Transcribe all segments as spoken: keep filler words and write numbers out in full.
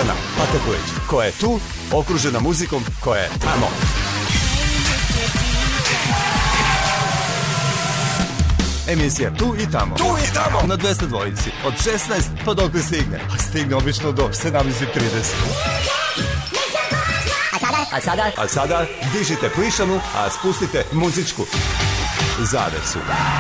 Ivana Pataković, koja je tu, okružena muzikom koja je tamo. Emisija Tu i tamo. Tu i tamo. Na dvesta dvojici. Od šesnaest pa dok ne stigne. A stigne obično do sedamnaest trideset. A sada? A sada? A sada dižite plišanu, a spustite muzičku zavesu.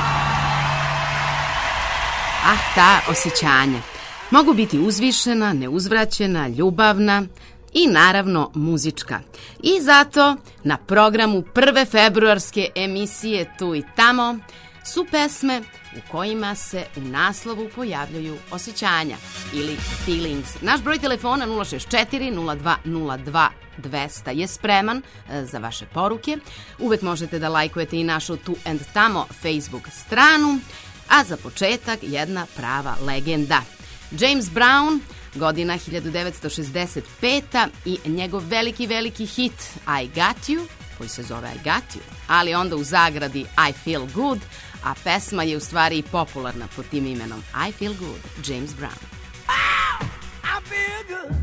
Ah, ta osjećanja. Mogu biti uzvišena, neuzvraćena, ljubavna i naravno muzička. I zato na programu prve februarske emisije Tu i tamo su pesme u kojima se u naslovu pojavljaju osjećanja ili feelings. Naš broj telefona nula šest četiri nula dva nula dva dvesta je spreman za vaše poruke. Uvek možete da lajkujete i našu Tu and Tamo Facebook stranu, a za početak jedna prava legenda. James Brown, godina hiljadu devetsto šezdeset peta i njegov veliki, veliki hit I Got You, koji se zove I Got You, ali onda u zagradi I Feel Good, a pesma je u stvari i popularna pod tim imenom I Feel Good, James Brown. Oh, I feel good.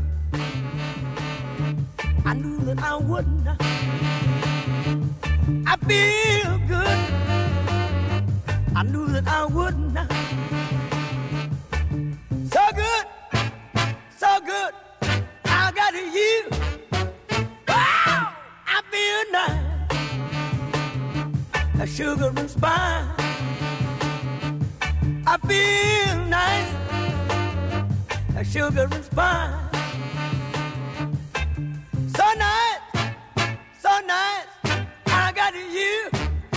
I knew that I wouldn't. I feel good. I knew that I wouldn't. So good, so good, I got you. Oh, I feel nice, a sugar and spice. I feel nice, a sugar and spice. So nice, so nice, I got you.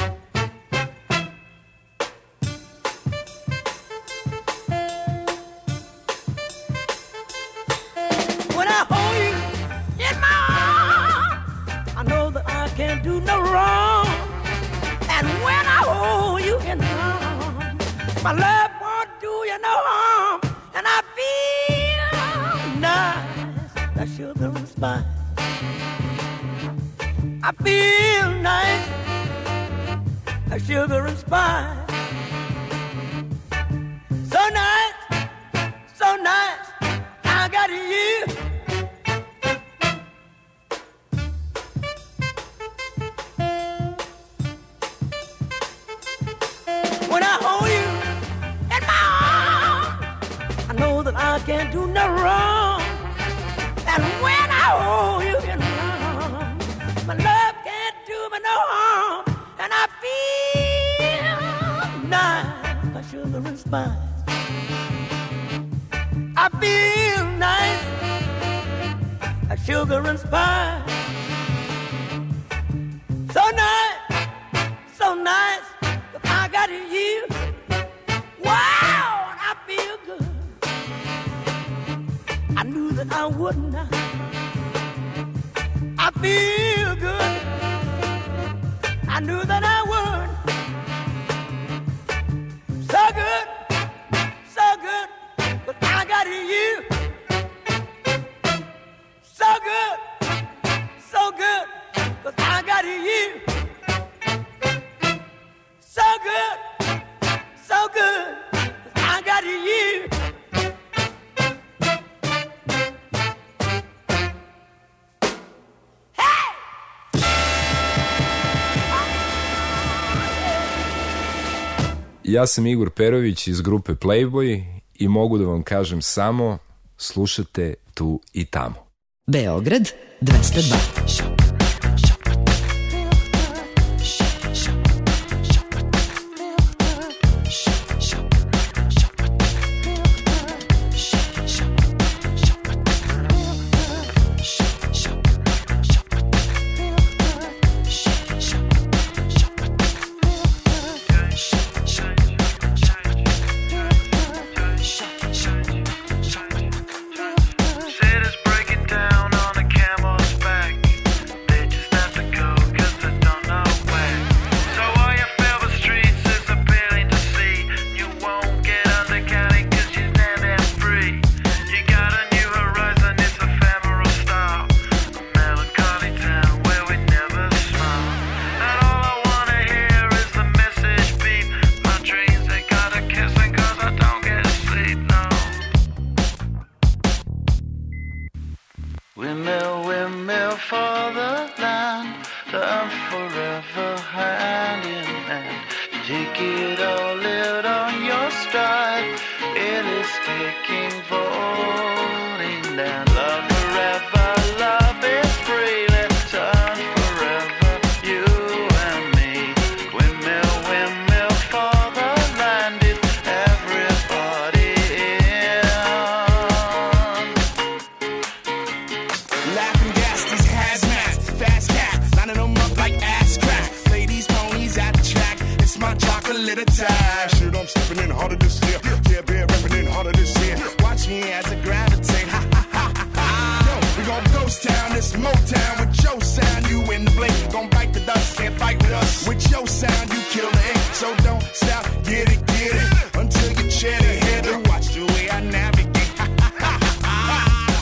When I hold you in my arms, I know that I can't do no wrong. And when I hold you in my arms, my love won't do you no harm. And I feel nice, that sugar and spice. I feel nice, that sugar and spice. So nice, so nice, I got you. When I hold you in my arms, I know that I can't do no wrong. And when I hold you in my arms, my love can't do me no harm. And I feel nice, like sugar and spice. I feel nice, like sugar and spice. So nice, so nice, I got you. Wow, and I feel good. I knew that I wouldn't. I feel good. I knew that I would. So good, so good, but I got you. So good, so good, but I got you. So good, so good, but I got you. Ja sam Igor Perović iz grupe Playboy i mogu da vam kažem samo slušate Tu i tamo. Beograd dvesta dva. Said it's breaking down on a camel's back. Windmill, windmill for the land, turn forever hand in hand. Take it all out on your stride, it is taking voting down. Love forever, love is free, let's turn forever, you and me. Windmill, windmill for the land, is everybody in. Laughing gas, these hazmats, fast cats, lining them up like ass crack. Play these ponies at the track, it's my chocolate attack. Shit, I'm stepping in harder this year. Yeah, bear repping in harder this year. Watch me as I gravitate. Ha ha ha ha ha. Yo, we gon' ghost town, this Motown with your sound. You in the blink, gon' bite the dust, can't fight with us. With your sound, you kill the ink. So don't stop, get it, get it, until you chat it, hit it. Watch the way I navigate. Ha ha ha ha ha.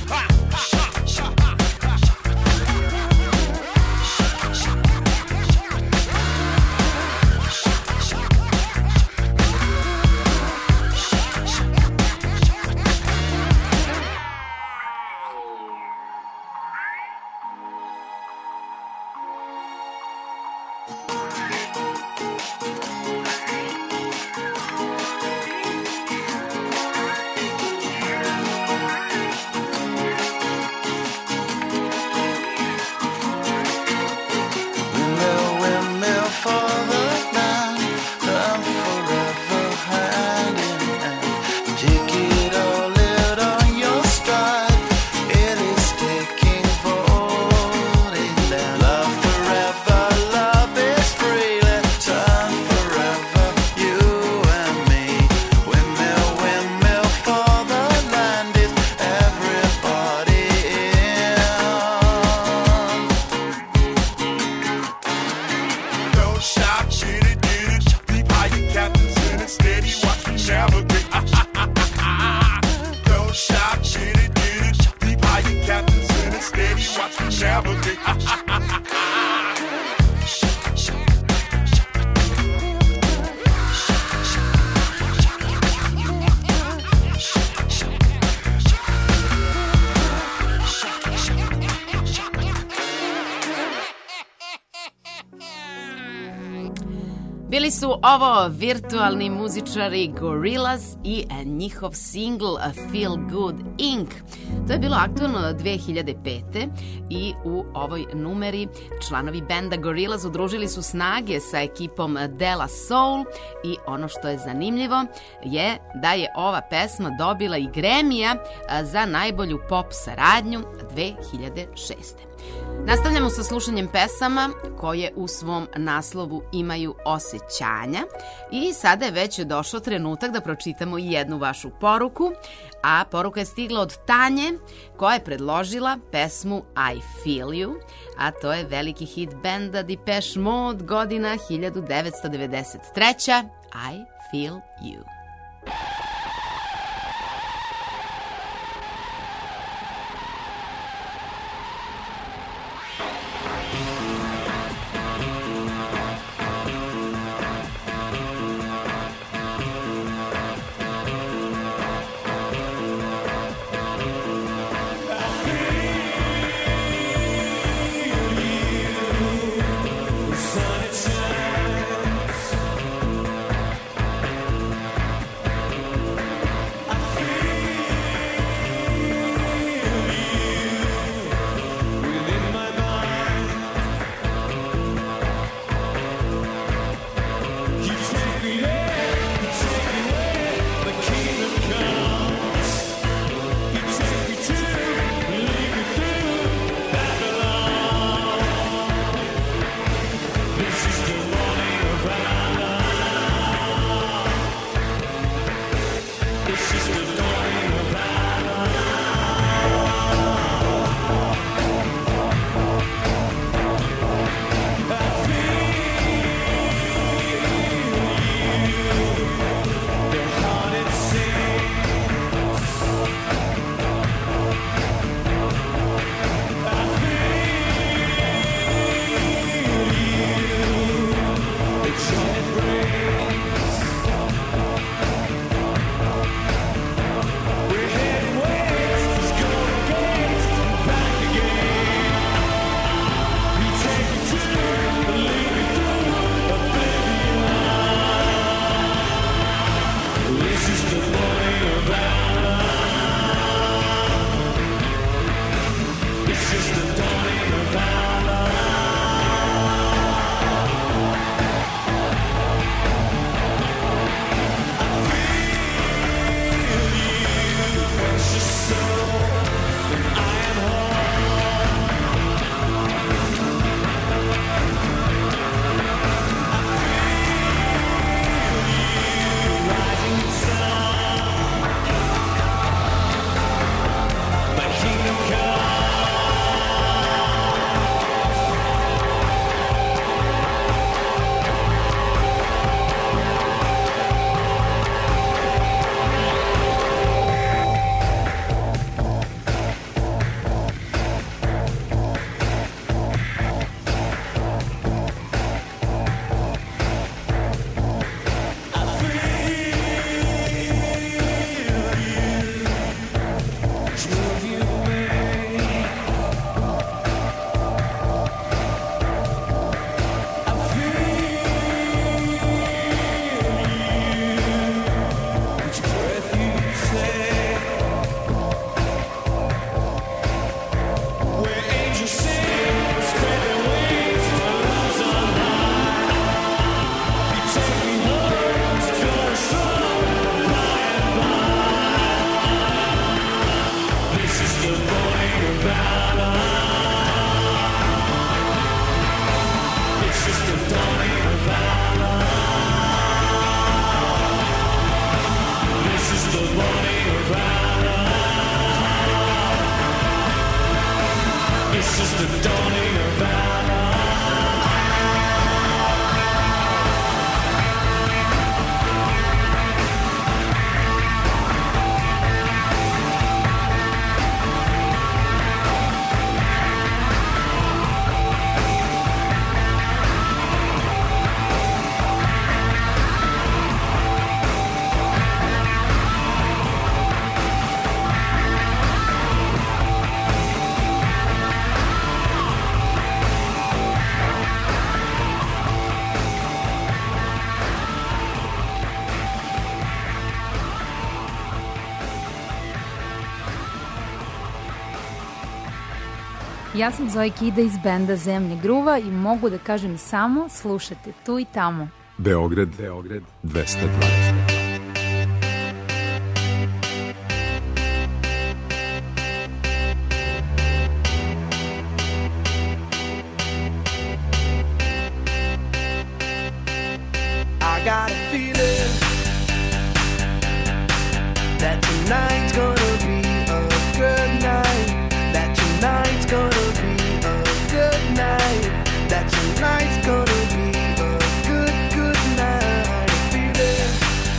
Bili su ovo virtualni muzičari Gorillaz i njihov singl Feel Good incorporated. To je bilo aktualno dve hiljade pete. i u ovoj numeri članovi benda Gorillaz udružili su snage sa ekipom De La Soul i ono što je zanimljivo je da je ova pesma dobila i Grammy-a za najbolju pop saradnju dve hiljade šeste. Nastavljamo sa slušanjem pesama koje u svom naslovu imaju osećanja i sada je već došao trenutak da pročitamo i jednu vašu poruku, a poruka je stigla od Tanje koja je predložila pesmu I Feel You, a to je veliki hit benda Depeche Mode godina hiljadu devetsto devedeset treća. I Feel You. valor. It's just the dawning of valor. This is the morning of valor. It's just the dawning of valor. Ja sam Zoe Kida iz benda Zemlje gruva i mogu da kažem samo slušajte tu i tamo. Beograd, Beograd, dvesta dvadeset. I got a feeling that tonight's gonna be a good night. That tonight's gonna be a good night. That tonight's gonna be a good, good night. A feeling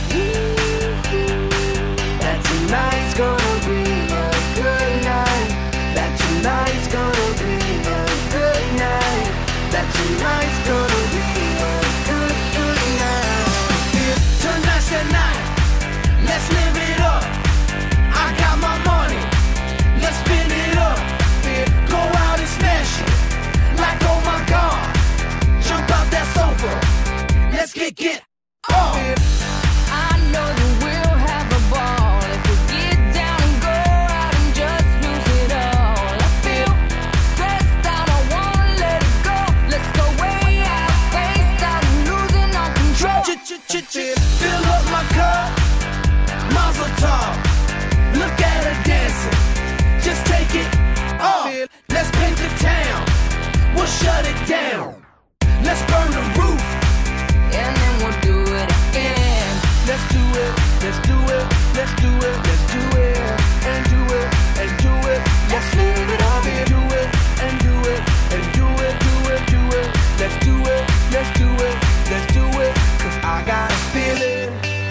that tonight's gonna be a good night. That tonight's gonna be a good night. That tonight's gonna be a good, good night. Tonight's the night. Let's live it up. I got my money. Let's spin it up. Go out and smash it. Like, oh my God. Jump out that sofa. Let's get, get off. I know that we'll have a ball if we get down and go out and just lose it all. I feel stressed out, I wanna let it go. Let's go way out, spaced out, losing all control. Fill up my cup, Mazel tov. Look at her dancing, just take it off. Let's paint the town, we'll shut it down. Let's burn the roof, and then we'll do it again. Let's do it, let's do it, let's do it, let's do it, and do it, and do it. Let's live it up and do it, and do it, and do it, do it, do it. Let's do it, let's do it, let's do it. Cause I got a feeling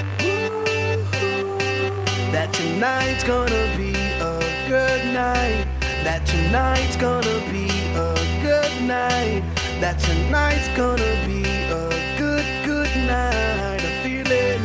that tonight's gonna be a good night. That tonight's gonna be a good night. That tonight's gonna be a good, good night. A feeling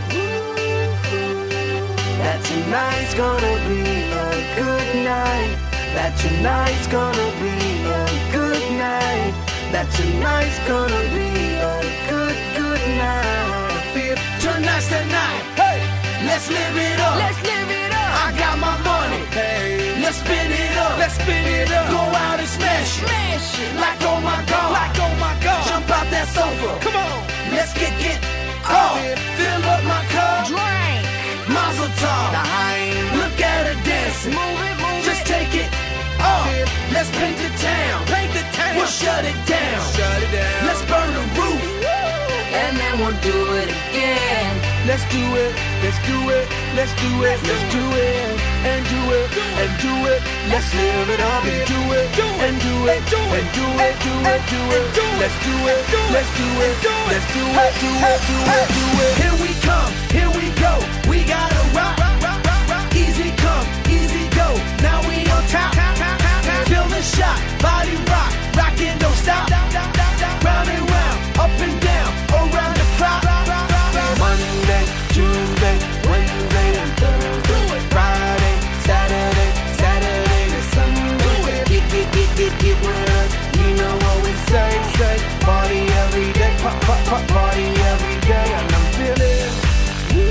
that tonight's gonna be a good night. That tonight's gonna be a good night. That tonight's gonna be a good, good night. I feel tonight's the night. Hey, let's live it up. Let's live it up. I got my money. Hey, let's spin it up. Let's spin it up. Go out and smash it. Smash it. Like oh my God. Like oh my God. Jump out that sofa. Come on. Let's get get off. Fill up my cup. Drink. Mazel tov. Look at her dancing. Move it, move Just it. take it off. Let's paint the town. Paint the town. We'll shut it down. Shut it down. Let's burn the roof. And then we'll do it again. Let's do it, let's do it, let's do it, let's do it, and do it, and do it. Let's live it up and do it, and do it, and do it, do it, do it. Let's do it, let's do it, let's do it, do it, do it, do it. Here we come, here we go. We gotta rock, easy come, easy go. Now we on top, feel the shot, body rock, rockin' don't stop. Round and round, up and down, around the clock. Monday, Tuesday, Wednesday, and Thursday, Friday, Saturday, Saturday to Sunday. Get, get, get, get, get with us. You know what we say, say. Party every day, pop, pop, pop, party every day. And I'm feeling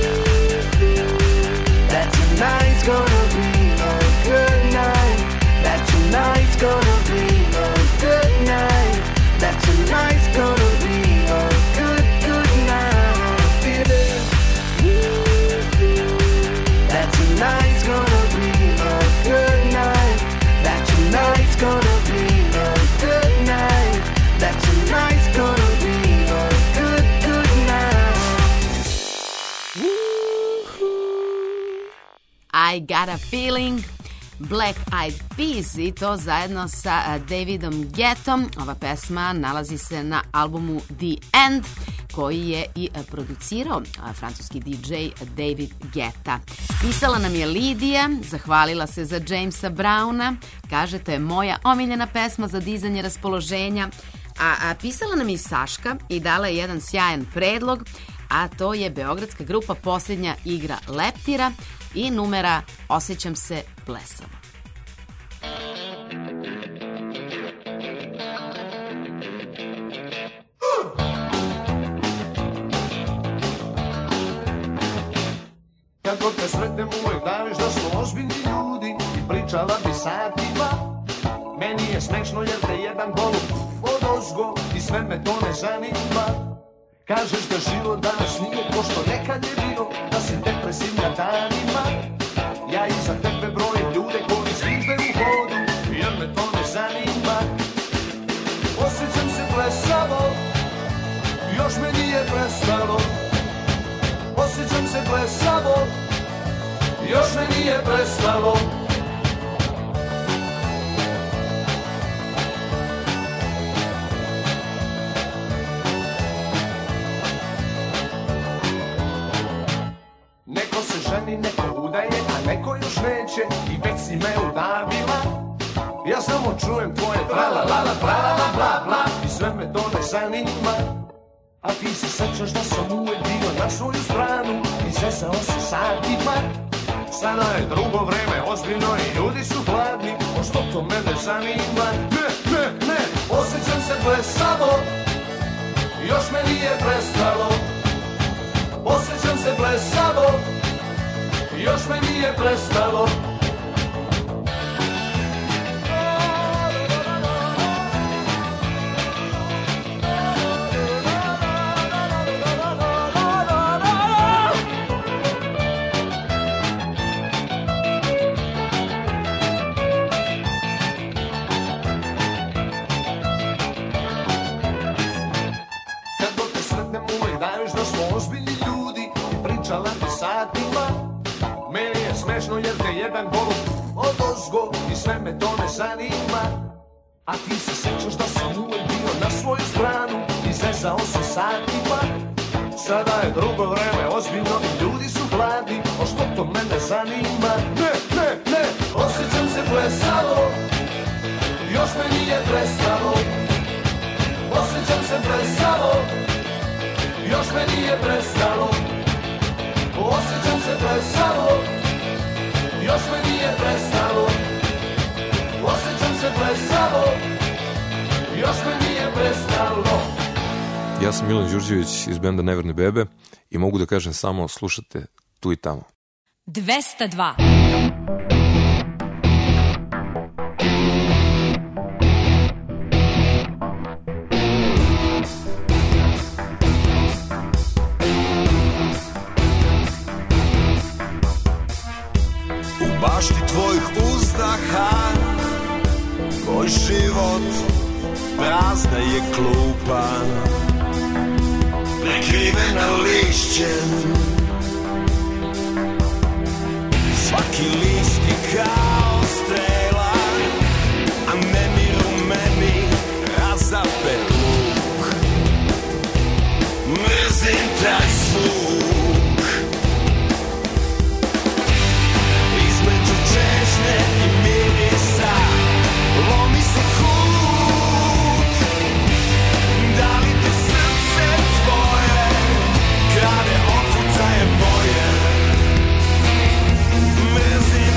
that tonight's gonna be a good night. I Got a Feeling, Black Eyed Peas i to zajedno sa Davidom Guettom. Ova pesma nalazi se na albumu The End koji je i producirao francuski D J David Guetta. Pisala nam je Lidija, zahvalila se za Jamesa Browna, kaže to je moja omiljena pesma za dizanje raspoloženja, a, a pisala nam je i Saška i dala je jedan sjajan predlog, a to je beogradska grupa Posljednja igra leptira i numera Osjećam se blesavo. Kad god te sretnem uvek daviš da smo ozbiljni ljudi i pričala bi satima. Meni je smešno jer te jedan golub odozgo i sve me to ne zanima. Kažeš da život danas nije ko što nekad je bio, da si depresivna danima. Ja iza tebe brojim ljude koji zvižde u hodu, jer me to ne zanima. Osjećam se blesavo, još me nije prestalo. Osjećam se blesavo, još me nije prestalo. Neko se ženi, neko udaje, a neko još neće i već si me udavila. Ja samo čujem tvoje trala la la trala la bla bla i sve me to ne zanima. A ti se sećaš da sam uvek bio na svoju stranu i zezao se satima. Sada je drugo vreme, ozbiljno i ljudi su hladni, o što to mene zanima? Ne, ne, ne, osjećam se blesavo, još me nije prestalo. Osjećam se blesavo, još me nije prestalo. Jer te jedan golub odozgo i sve me to ne zanima. A ti se sećaš da sam uvek bio na svoju stranu i zezao se satima. Sada je drugo vreme, ozbiljno i ljudi su hladni, o što to mene zanima? Ne, ne, ne, osjećam se blesavo, još me nije prestalo. Osjećam se blesavo, još me nije prestalo. Osjećam se blesavo, još me nije prestalo. Osjećam se blesavo, još me nije prestalo. Ja sam Milan Đurđević iz benda Neverne bebe i mogu da kažem samo slušate tu i tamo. dvesta dva. Bašti tvojih uzdaha, moj život prazna je klupa, prekrivena lišćem. Svaki list je kao strela, a nemir u meni razapet luk. Mrzim taj zvuk. Čežnje i mirisa, lomi se kut. Da li te srce tvoje krade otkucaje boje? Mrzim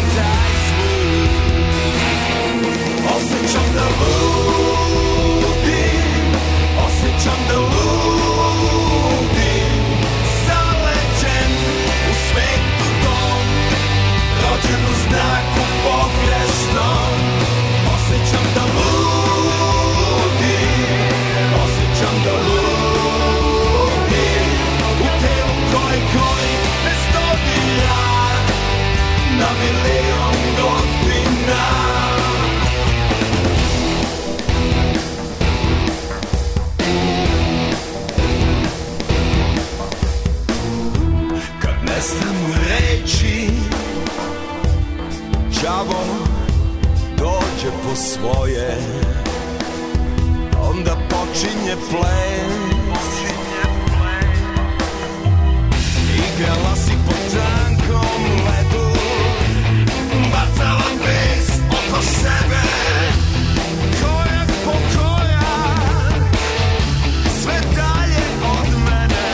telo svoje, onda počinje ples. Igrala si po tankom ledu, bacala bez oko sebe, korak po korak, sve dalje od mene.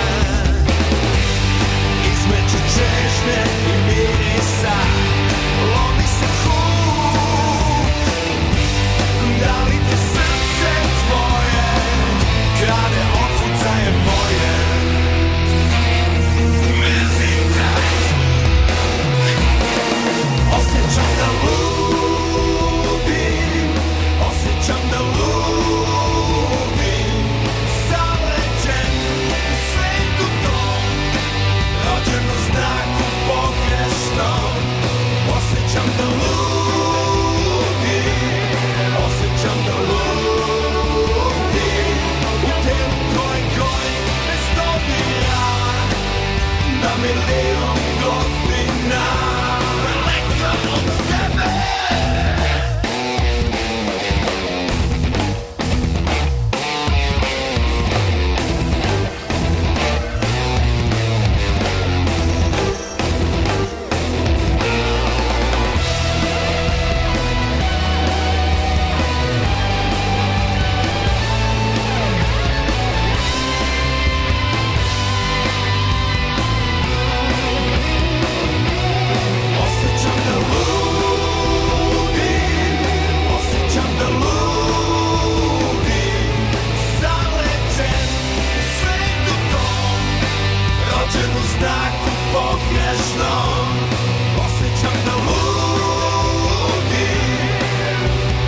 Između češnje i mirisa lomi se huk. Da li te srce tvoje krade otkucaje moje? Mrzim te. Osjećam da ludim, osjećam da ludim, zavređen u svetu tom, rođen u znaku pogrešnom. Osjećam da ludim, osjećam da ludim, u telu koje gori bez dodira, na milion godina, daleko od tebe. Osjećam da ludim, osjećam da ludim, zavređen u svetu tom, rođen u znaku pogrešnom. Osjećam da ludim,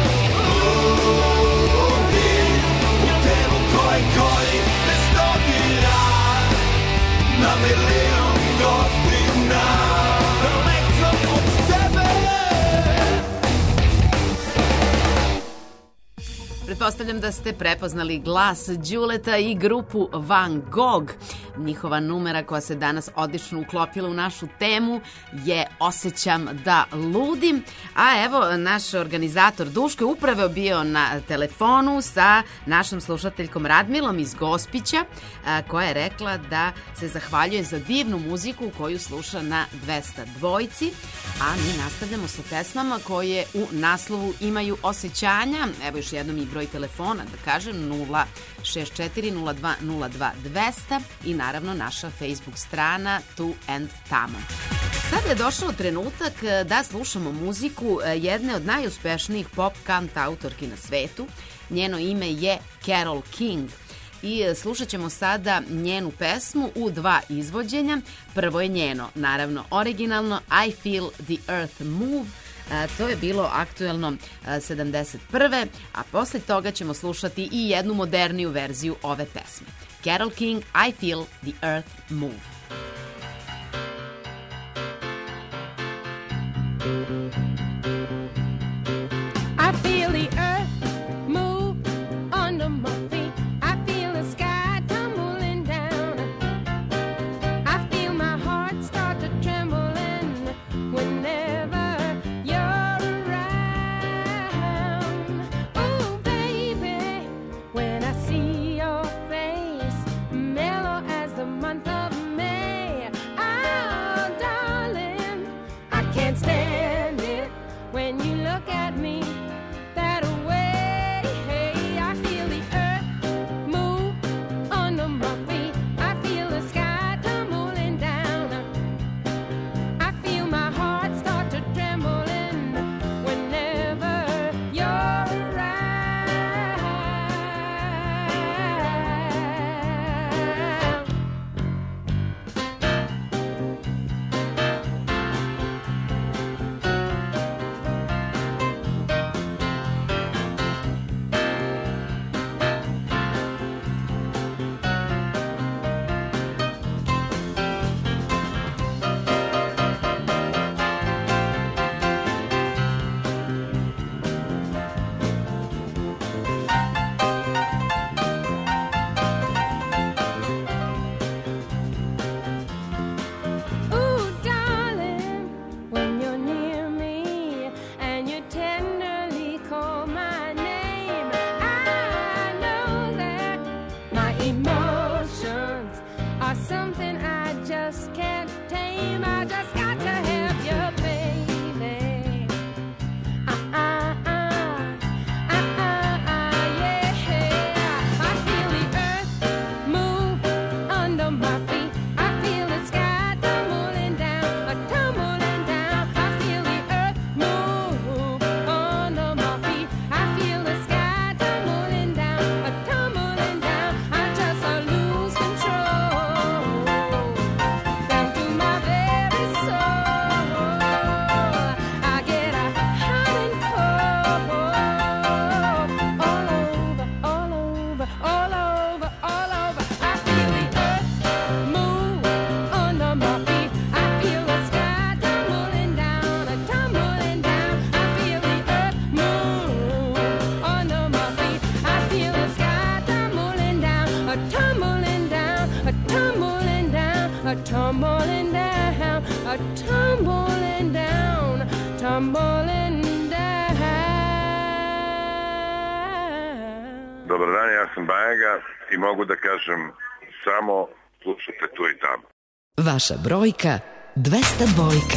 ludim, u telu koje gori bez dodira, na milion godina, daleko od tebe. Pretpostavljam da ste prepoznali glas Đuleta i grupu Van Gogh. Njihova numera koja se danas odlično uklopila u našu temu je Osjećam da ludim. A evo, naš organizator Duško je upravo bio na telefonu sa našom slušateljkom Radmilom iz Gospića, a, koja je rekla da se zahvaljuje za divnu muziku koju sluša na dvesta dvojci. A mi nastavljamo sa pesmama koje u naslovu imaju osjećanja. Evo još jednom i broj telefona, da kažem, nula šest četiri nula dva nula dva dvesta i naravno naša Facebook strana Tu and Tamo. Sada je došao trenutak da slušamo muziku jedne od najuspešnijih pop kant autorki na svetu. Njeno ime je Carole King. I slušat ćemo sada njenu pesmu u dva izvođenja. Prvo je njeno, naravno, originalno I Feel the Earth Move. A, to je bilo aktuelno a, sedamdeset prve. A posle toga ćemo slušati i jednu moderniju verziju ove pesme. Carole King, I Feel the Earth Move. I feel the earth move under my feet. I feel the sky tumbling down. I feel my heart start to tremble and whenever you're around. Oh baby, when I see your face, mellow as the month of May. Oh darling, I can't stand it tumbling Dobar dan, ja sam Bajaga i mogu da kažem samo slušajte tu i tamo. Vaša brojka dvesta dvojka.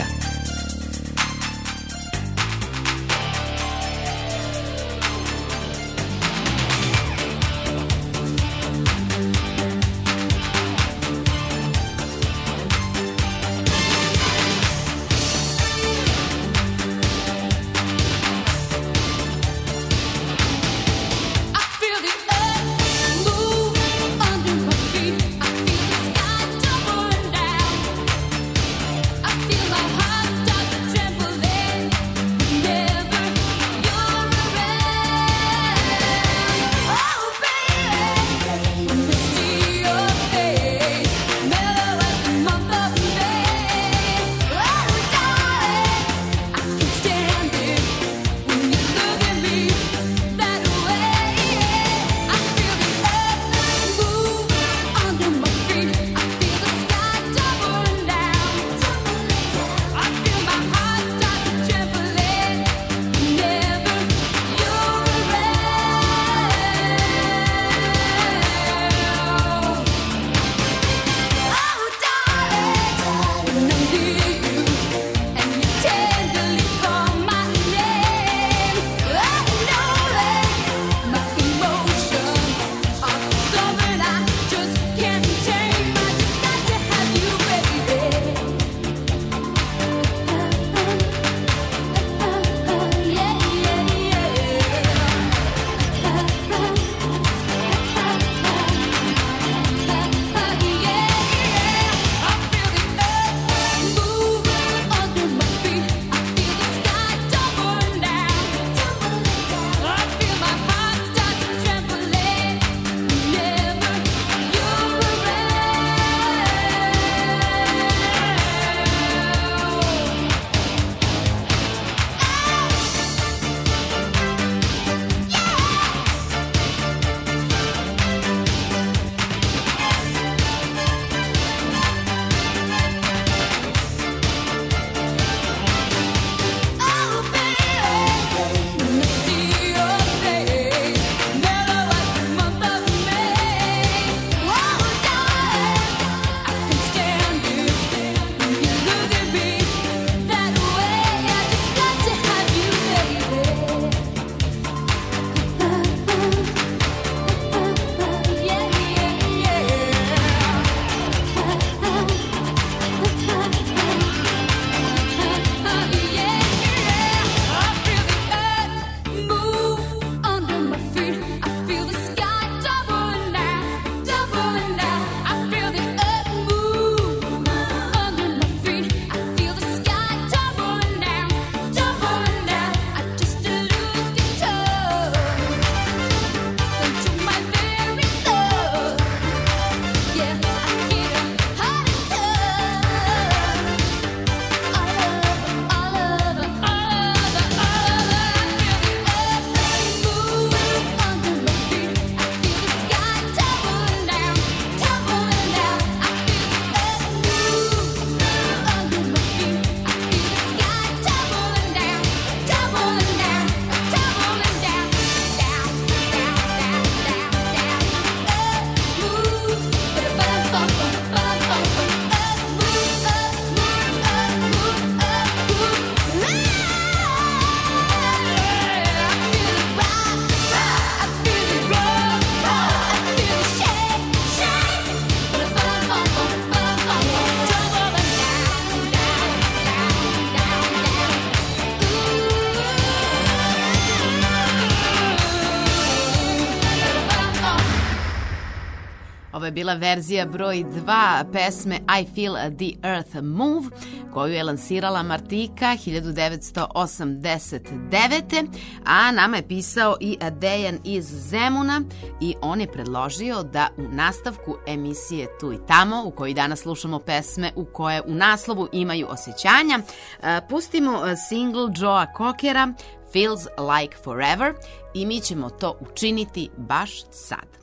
Ovo je bila verzija broj dva pesme I Feel the Earth Move, koju je lansirala Martika hiljadu devetsto osamdeset devete. a nama je pisao i Dejan iz Zemuna i on je predložio da u nastavku emisije Tu i tamo, u kojoj danas slušamo pesme u koje u naslovu imaju osjećanja, pustimo singl Joea Cockera Feels Like Forever i mi ćemo to učiniti baš sad.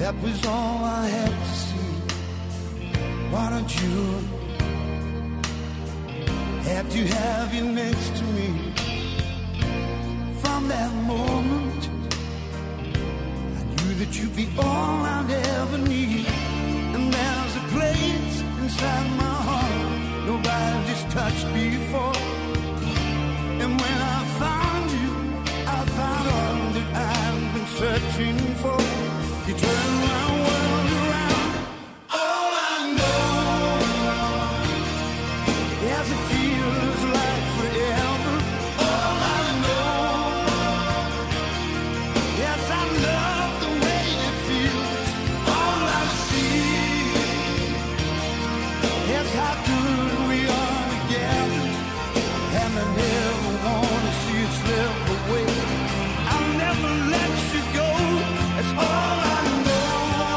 That was all I had to see. Why don't you have to have you next to me? From that moment I knew that you'd be all I'd ever need. And there's a place inside my heart nobody's touched before. And when I found you, I found all that I've been searching for. You turn my world around. All I know, yes, it feels like forever. All I know, yes, I love the way it feels. All I see, yes, how good we are together. And I never want to see it slip away. I'll never let you go. That's all I know.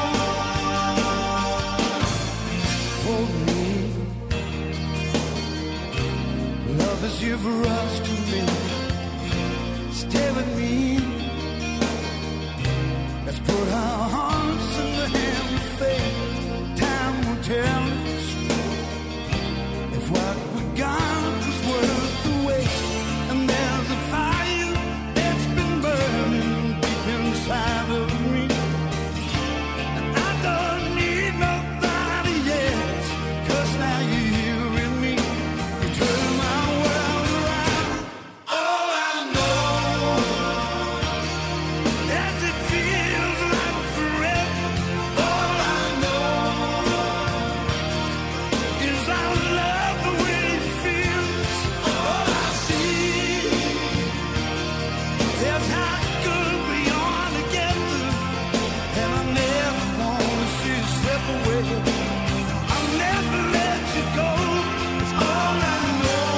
Hold me. Love is here for us to live. Stay with me. Let's put our hearts in the hand of fate. Time will tell us if what we got was worth the wait. And there's a fire that's been burning deep inside of me. And I don't need nobody else, 'cause now you're here with me. You turn my world around. All I know, yes, it feels like forever. All I know is I love the way it feels. All I see, yes, how good we are together. And I never want to see you slip away. I'll never let you go. It's all I know.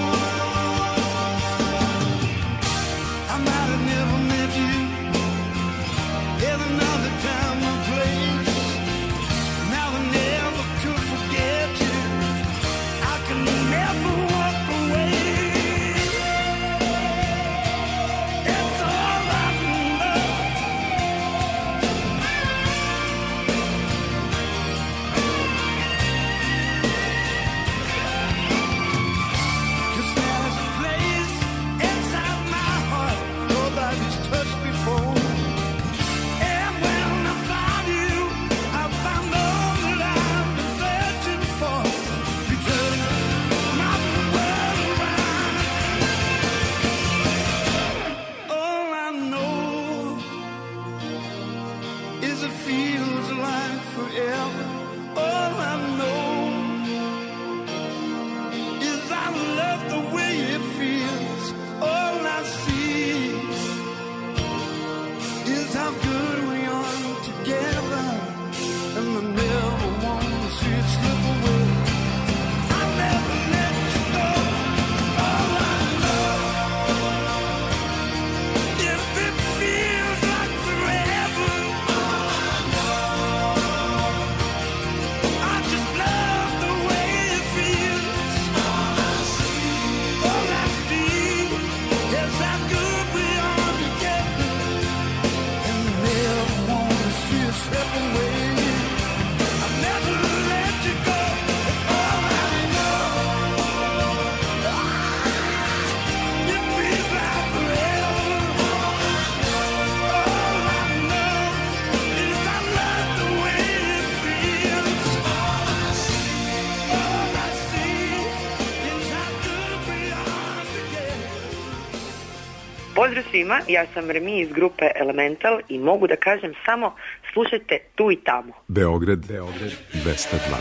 I might have never met you in another time or place. Now I never could forget you. I can never walk away. It's all I know. 'Cause there's a place inside my heart nobody's touched before. And when I found you, I found all that I've been searching for. You turn my world around. All I know is it feels like forever. All I know is I love the way it feels. All I see is how good we are together. And I never want to see it slip away. I'll never let you go. All I know, if it feels like forever. All I know, I just love the way it feels. All I see, all I see is how good we are together. And I never want to see it slip away. I'll never let you go. All I know, it feels like forever. All I know is I love the way it feels. All I see, all I see is how good we are together. Pozdrav svima, ja sam Remi iz grupe Elemental i mogu da kažem samo slušajte tu i tamo. Beograd, Beograd, dvesta dva.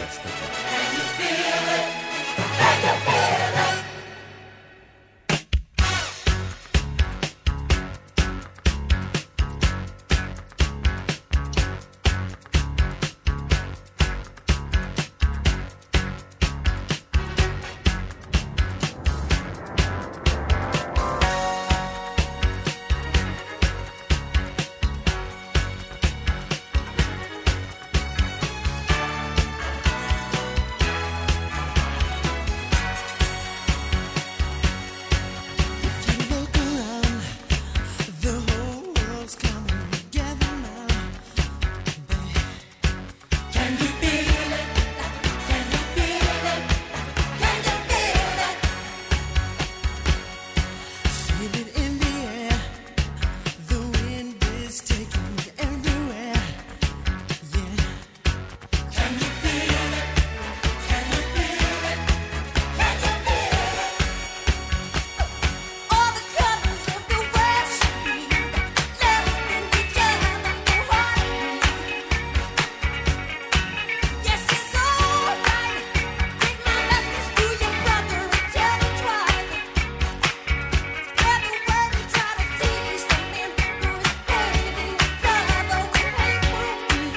feel it in the air. The wind is taking me everywhere. Yeah. Can you feel it? Can you feel it? Can you feel it? All the colors of the world should be loving each other and heartbeat. Yes, it's alright. Take my message to your brother and tell him twice. Spread the word and try to teach the men who is hating each other with hate movies.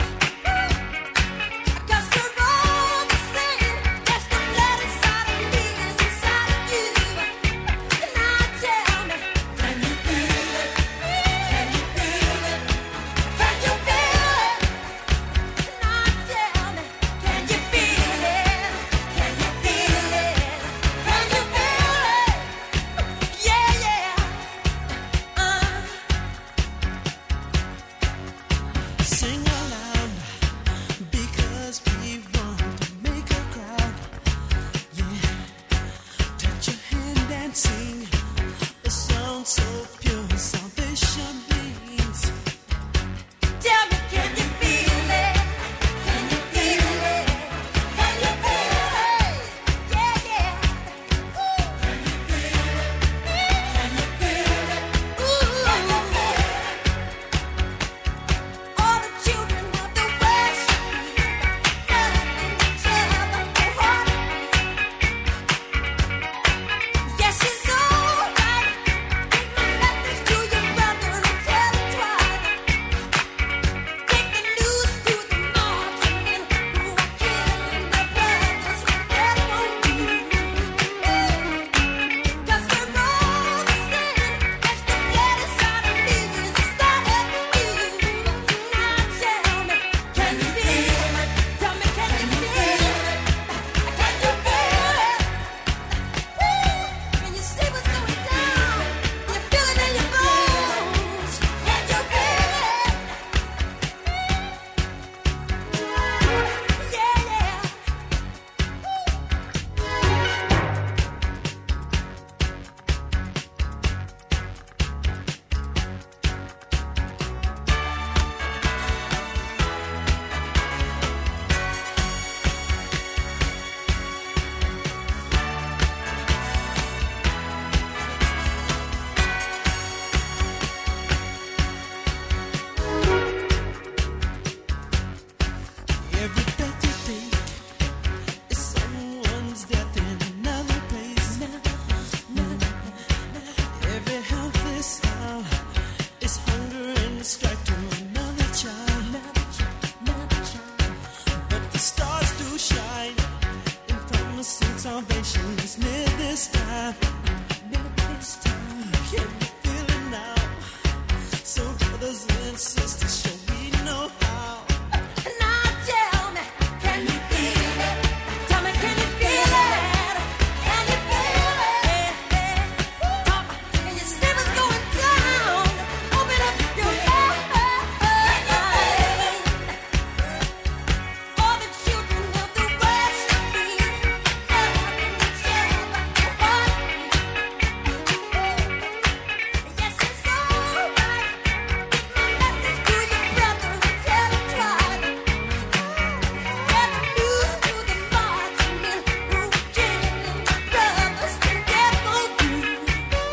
Cause we're all the same. Yes, the blood inside of me is inside of you. And now tell me, can you feel it? Can you feel it? Can you feel it? Now tell me, can you feel it? Can you feel it? Can you feel it? Yeah, yeah. Uh. Sing aloud because we want to make a crowd. Yeah. Touch your hand and sing a song so pure salvation brings. Tell me, can you feel it? Can you feel it? Can you feel it? Yeah, yeah. Ooh. Can you feel it? Can you feel it? Ooh. Can you feel it? All the children of the world should be loving each other and heartbeat. Yes, it's alright. Take my message to your brother and tell him twice. Take the news to the marching men who are killing their brothers with their own feet. Cause we're all the same. Yes, the blood inside of me is inside of you. Now tell me, can you feel it? Tell me, can you feel it? Can you feel it? Can you see what's going down? You feel it in your bones. Can you feel it? Yeah, yeah. Every breath you take is someone's death in another place. Every helpless hour is hunger and strife to another child. But the stars do shine in promising salvation is near this time. Can you feel it now? So brothers and sisters, shall we know how? Now tell me, can you feel it? Tell me, can you feel it? Can you feel it? Talk, can you see what's going down? Open up your heart. All the children of the world should be loving each other and heartbeat. Yes, it's alright. Take my message to your brother and tell him twice. Get the news to the marching men who are killing their brothers and their own feet.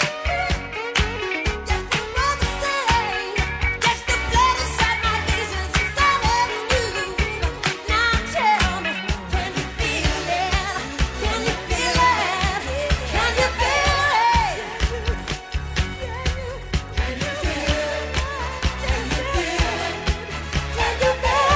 Yes, we're all the same. Yes, the blood inside my veins is inside of you. Now tell me, can you feel it? Can you feel it? Can you feel it? Can you feel it? Can you feel it? Can you feel it?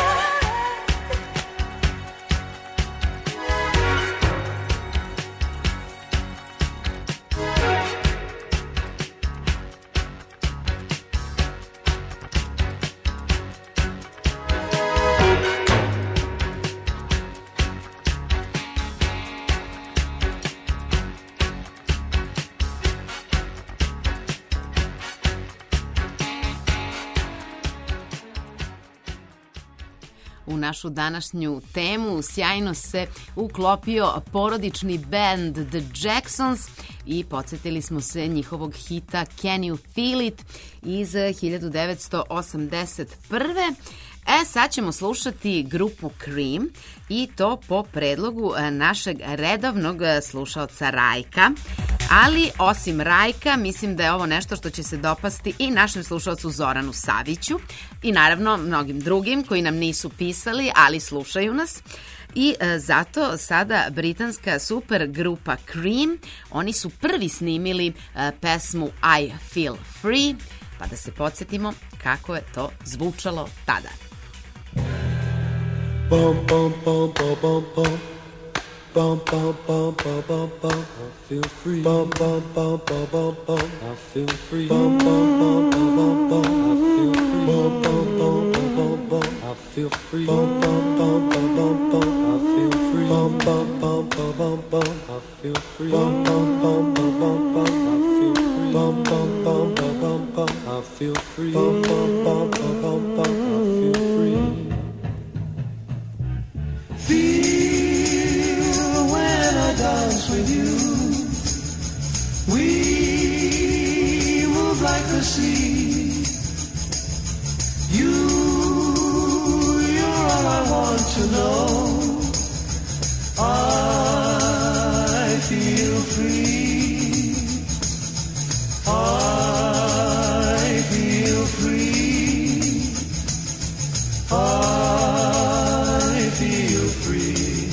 U našu današnju temu sjajno se uklopio porodični band The Jacksons i podsjetili smo se njihovog hita Can You Feel It iz hiljadu devetsto osamdeset prve. E, sad ćemo slušati grupu Cream i to po predlogu našeg redovnog slušaoca Rajka. Ali osim Rajka, mislim da je ovo nešto što će se dopasti i našem slušaocu Zoranu Saviću i naravno mnogim drugim koji nam nisu pisali, ali slušaju nas. I e, zato sada britanska super grupa Cream, oni su prvi snimili e, pesmu I Feel Free, pa da se podsjetimo kako je to zvučalo tada. Bum bum bum bum bum bum bum bum bum bum bum bum I feel free bum bum bum bum bum bum I feel free bum bum bum bum bum bum I feel free bum bum bum bum bum bum I feel free bum bum bum bum bum bum I feel free bum bum bum bum bum bum I feel free bum bum bum bum bum bum I feel free bum bum bum bum bum I feel free. Feel when I dance with you, we move like the sea. You, you're all I want to know. I feel free. I feel free. I feel free.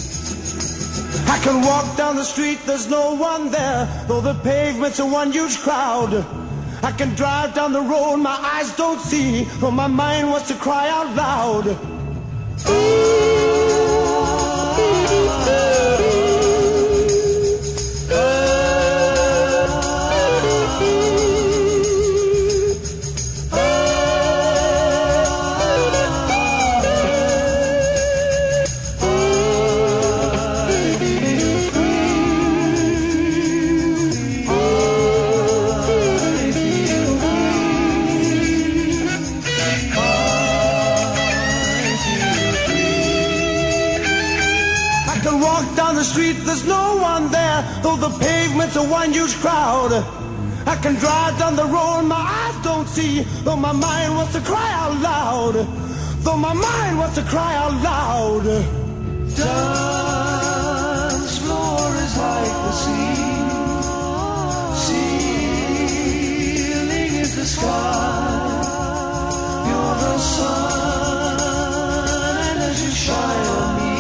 I can walk down the street, there's no one there, though the pavement's a one huge crowd. I can drive down the road, my eyes don't see, though my mind wants to cry out loud. The street, there's no one there, though the pavement's a one huge crowd. I can drive down the road, my eyes don't see, though my mind wants to cry out loud. Though my mind wants to cry out loud. Dance floor is like the sea, ceiling is the sky. You're the sun, and as you shine on me,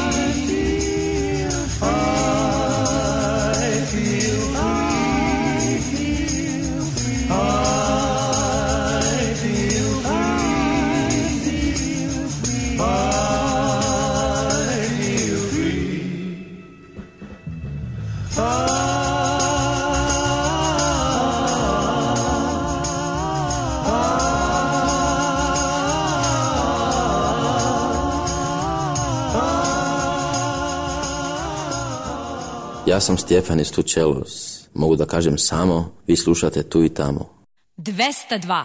Ja sam Stjefan iz Tučelos. Mogu da kažem samo, vi slušate Tu i tamo. dvesta dva.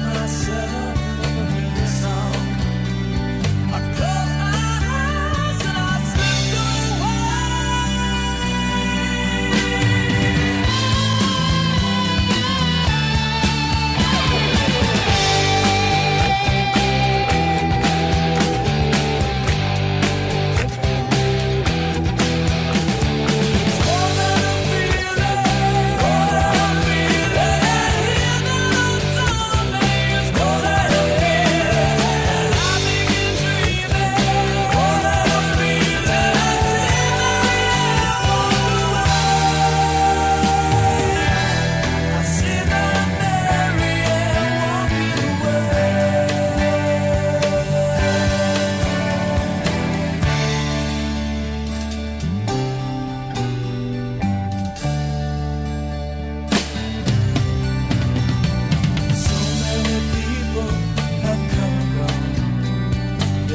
I close my eyes.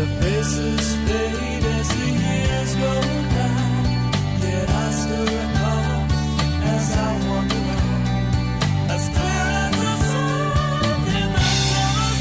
Faces fade as the years go by, yet I still recall as I wander on, as clear as the sun in the summer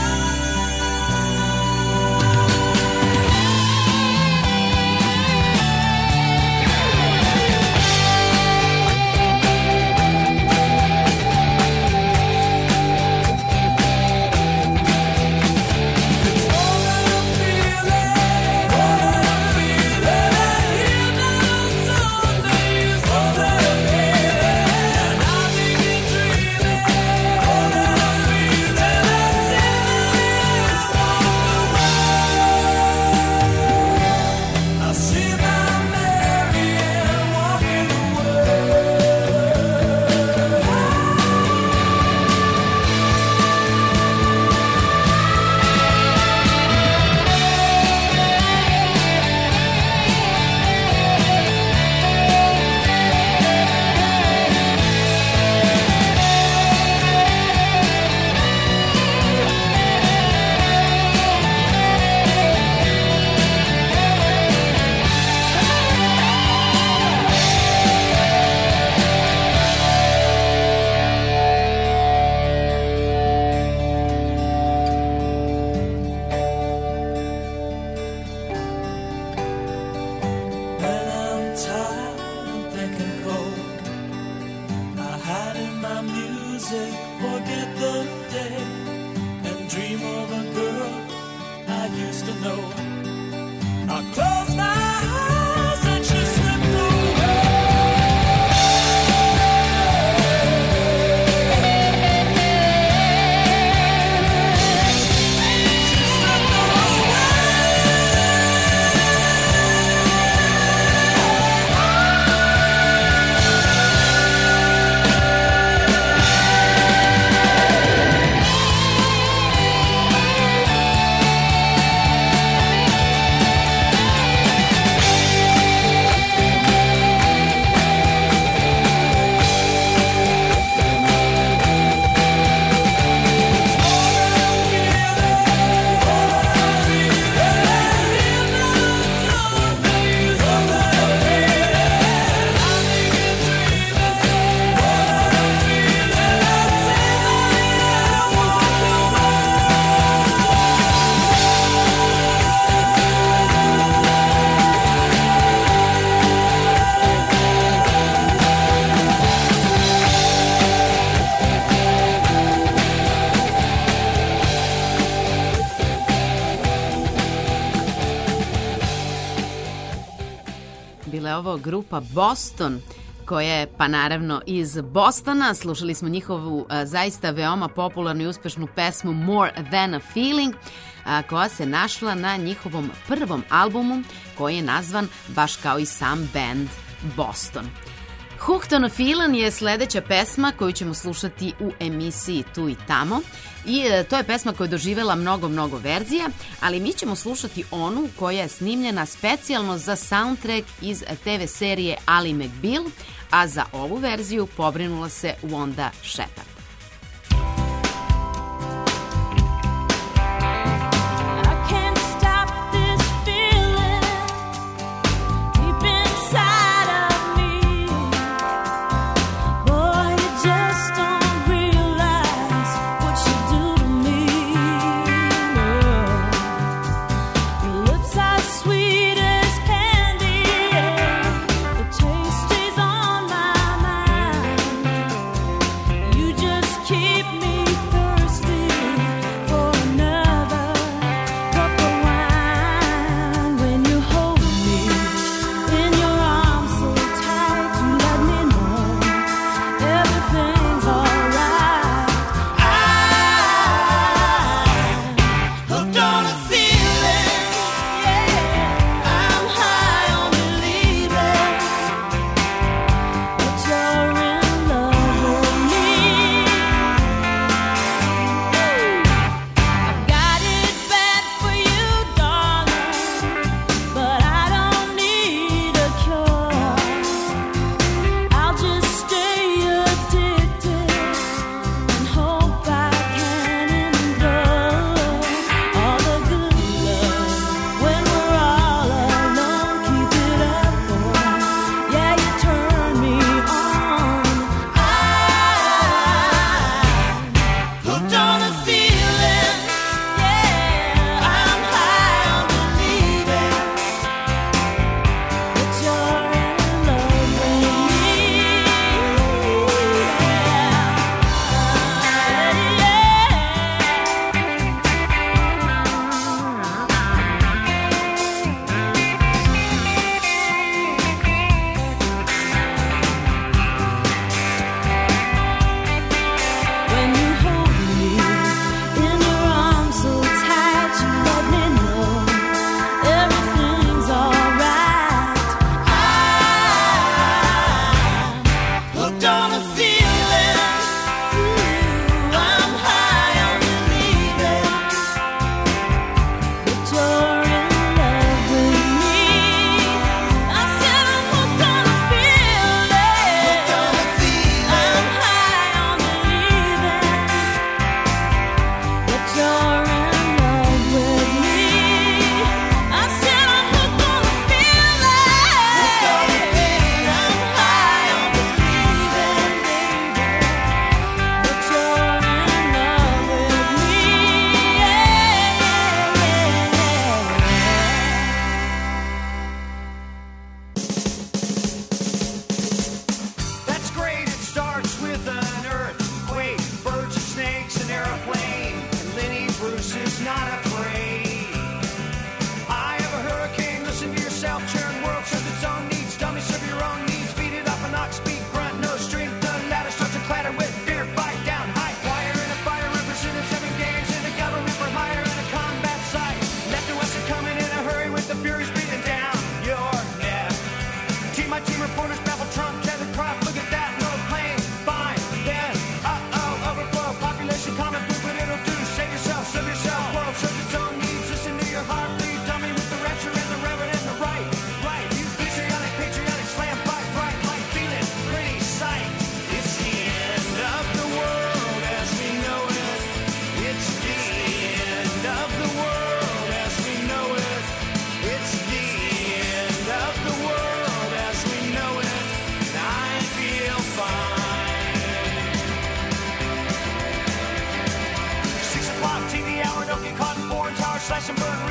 Ovo grupa Boston, koja je pa naravno iz Bostona. Slušali smo njihovu a, zaista veoma popularnu i uspešnu pesmu More Than a Feeling, a, koja se našla na njihovom prvom albumu koji je nazvan baš kao i sam band Boston. Hooked on a Feeling je sledeća pesma koju ćemo slušati u emisiji Tu i tamo. I e, to je pesma koja je doživela mnogo, mnogo verzija, ali mi ćemo slušati onu koja je snimljena specijalno za soundtrack iz te ve serije Ali McBeal, a za ovu verziju pobrinula se Wanda Shepard. You just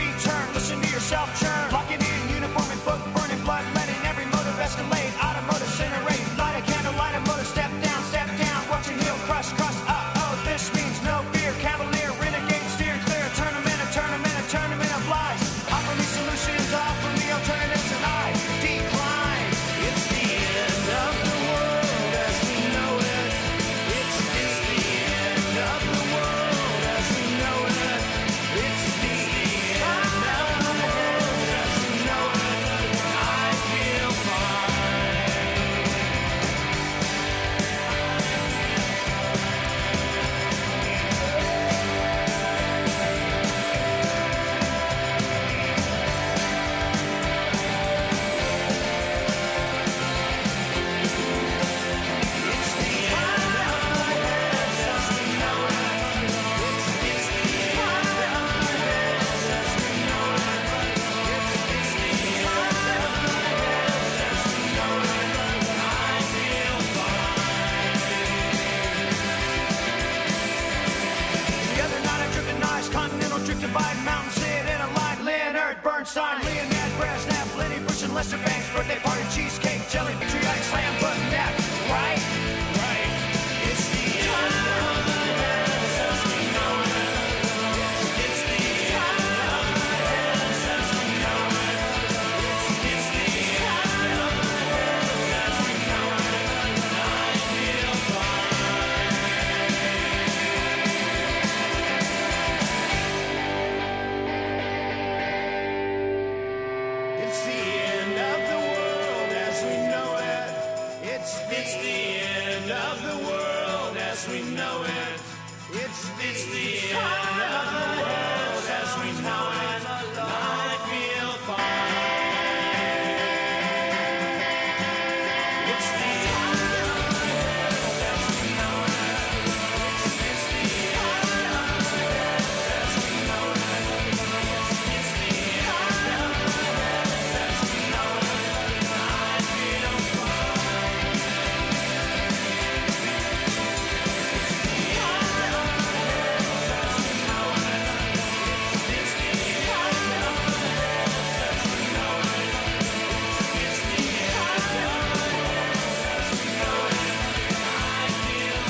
turn. Listen to yourself churn. Locking in, uniform and book, burning blood, letting every motive escalate. Automotive incinerate. Light a candle, light a motor, step down, step down. Watch your heel crush, crush. Uh oh, this means no fear. Cavalier, renegade, steer clear. Tournament, a tournament, a tournament of lies. Offer me solutions, offer me alternatives, and I decline. It's the end of the world as we know it. It's the end of the world as we know it. It's the end of the world as we know it. I feel fine. The other night I tripped an ice continental drift divide mountain sit in a line. Leonard Bernstein, Leonard Brezhnev, Lenny Bruce and Lester Banks, birthday party cheesecake, jelly, patriotic slam button that right, right. It's the end of the world as we know it. It's the end of the world as we know it. It's the end of the world as we know it. I feel fine. It's the end of the world as we know it. It's it's the end of the world as we know it. It's it's the end of the world as we know it. I feel fine. It's the end of the world as we know it. It's the end of the world as we know it. It's the end of the world as we know it. I feel fine. It's the end of the world as we know it. It's the end of the world as we know it. It's the end of the world as we know it. I feel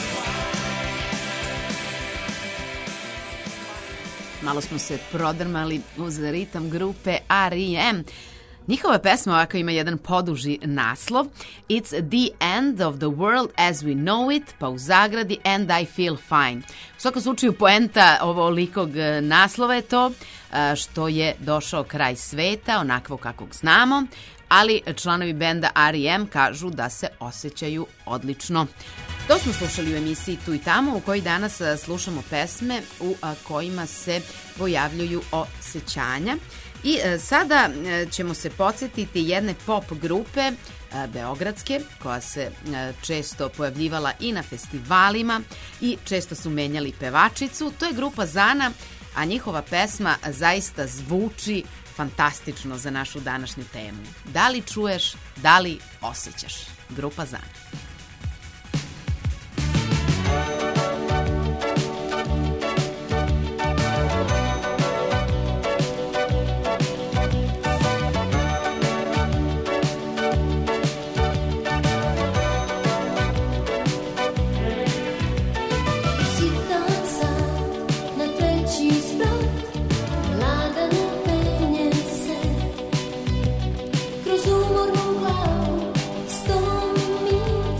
Malo smo se prodrmali uz ritam grupe R E M. Njihova pesma ovako ima jedan poduži naslov. It's the end of the world as we know it, pa u zagradi and I feel fine. U svakom slučaju poenta ovolikog e, naslova je to e, što je došao kraj sveta, onakvo kakvog znamo, ali članovi benda R E M kažu da se osjećaju odlično. To smo slušali u emisiji Tu i tamo, u kojoj danas a, slušamo pesme u a, kojima se pojavljuju osećanja. I e, sada e, ćemo se podsjetiti jedne pop grupe e, beogradske, koja se e, često pojavljivala i na festivalima i često su menjali pevačicu. To je grupa Zana, a njihova pesma zaista zvuči fantastično za našu današnju temu. Da li čuješ, da li osjećaš? Grupa Zana. Sitan sad na treći sprat, lagano penjem se kroz umornu glavu sto mi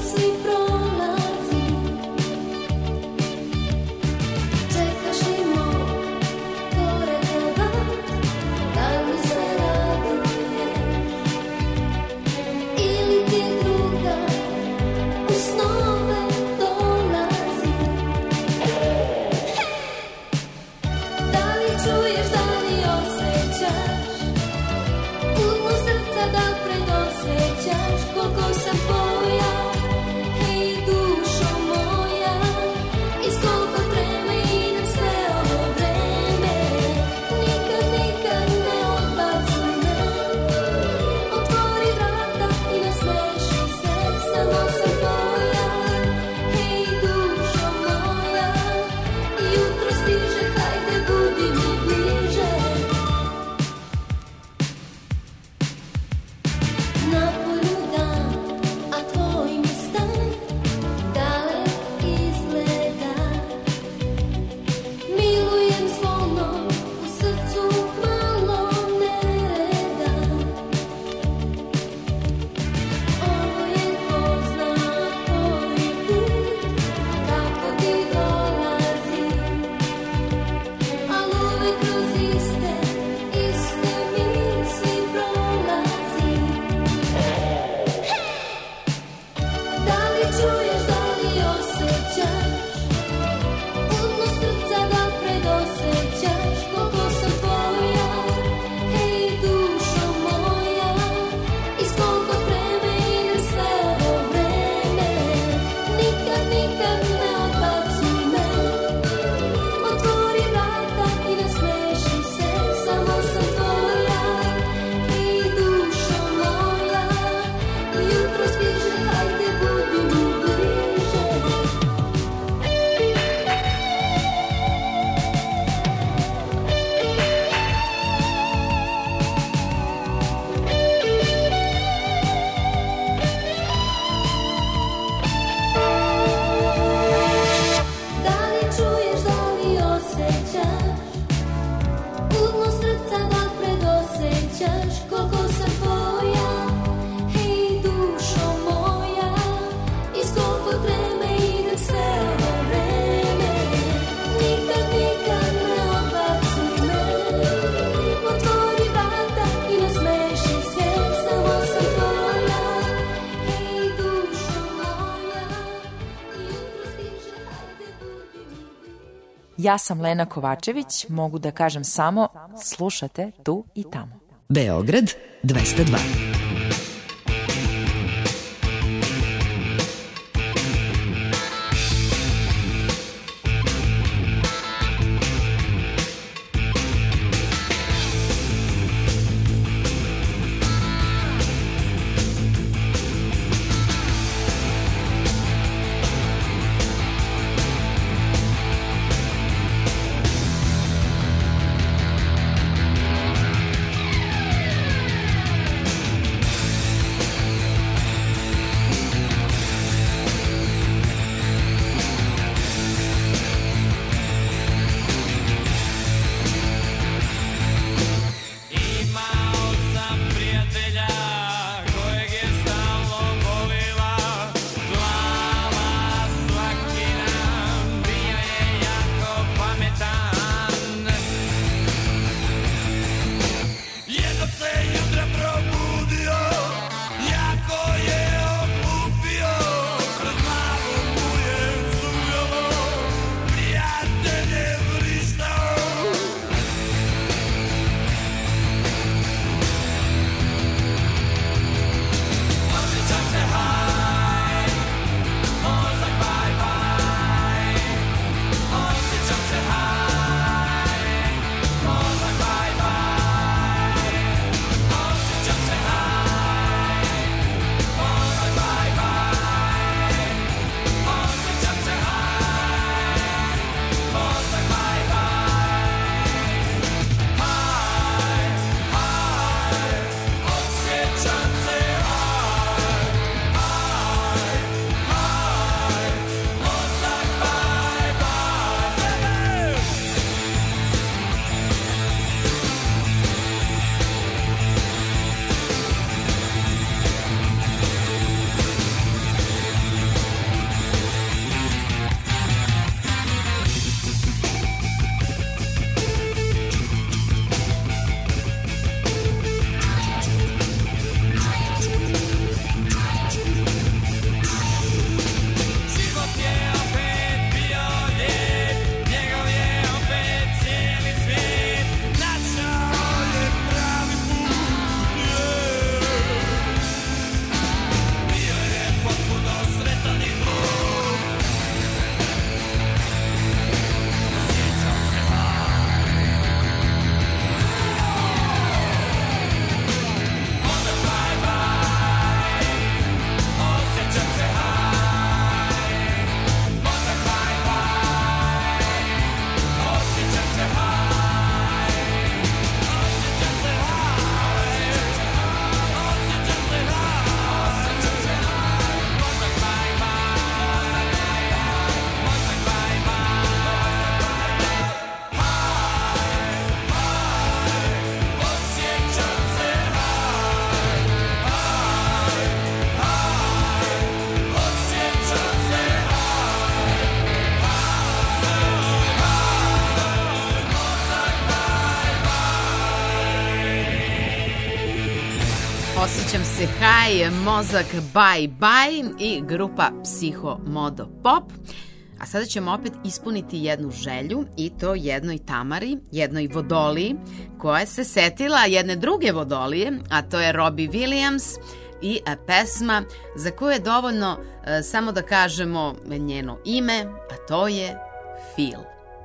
Ja sam Lena Kovačević, mogu da kažem samo slušate tu i tamo. Beograd dvesta dva. Osjećam se haj, mozak bye bye i grupa Psiho Modo Pop. A sada ćemo opet ispuniti jednu želju i to jednoj Tamari, jednoj vodoliji koja se setila jedne druge vodolije, a to je Robbie Williams i pesma za koju je dovoljno e, samo da kažemo njeno ime, a to je Feel.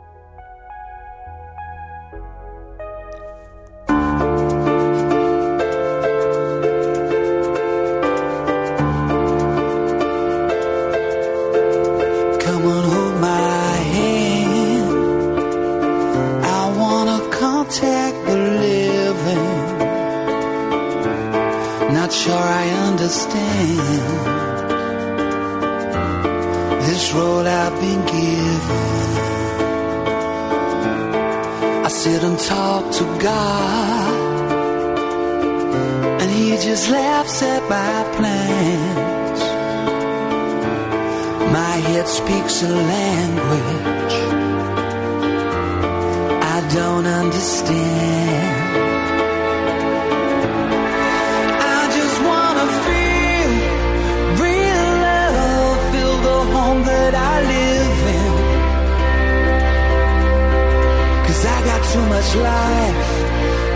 Not sure I understand this role I've been given. I sit and talk to God, and He just laughs at my plans. My head speaks a language I don't understand. That I live in.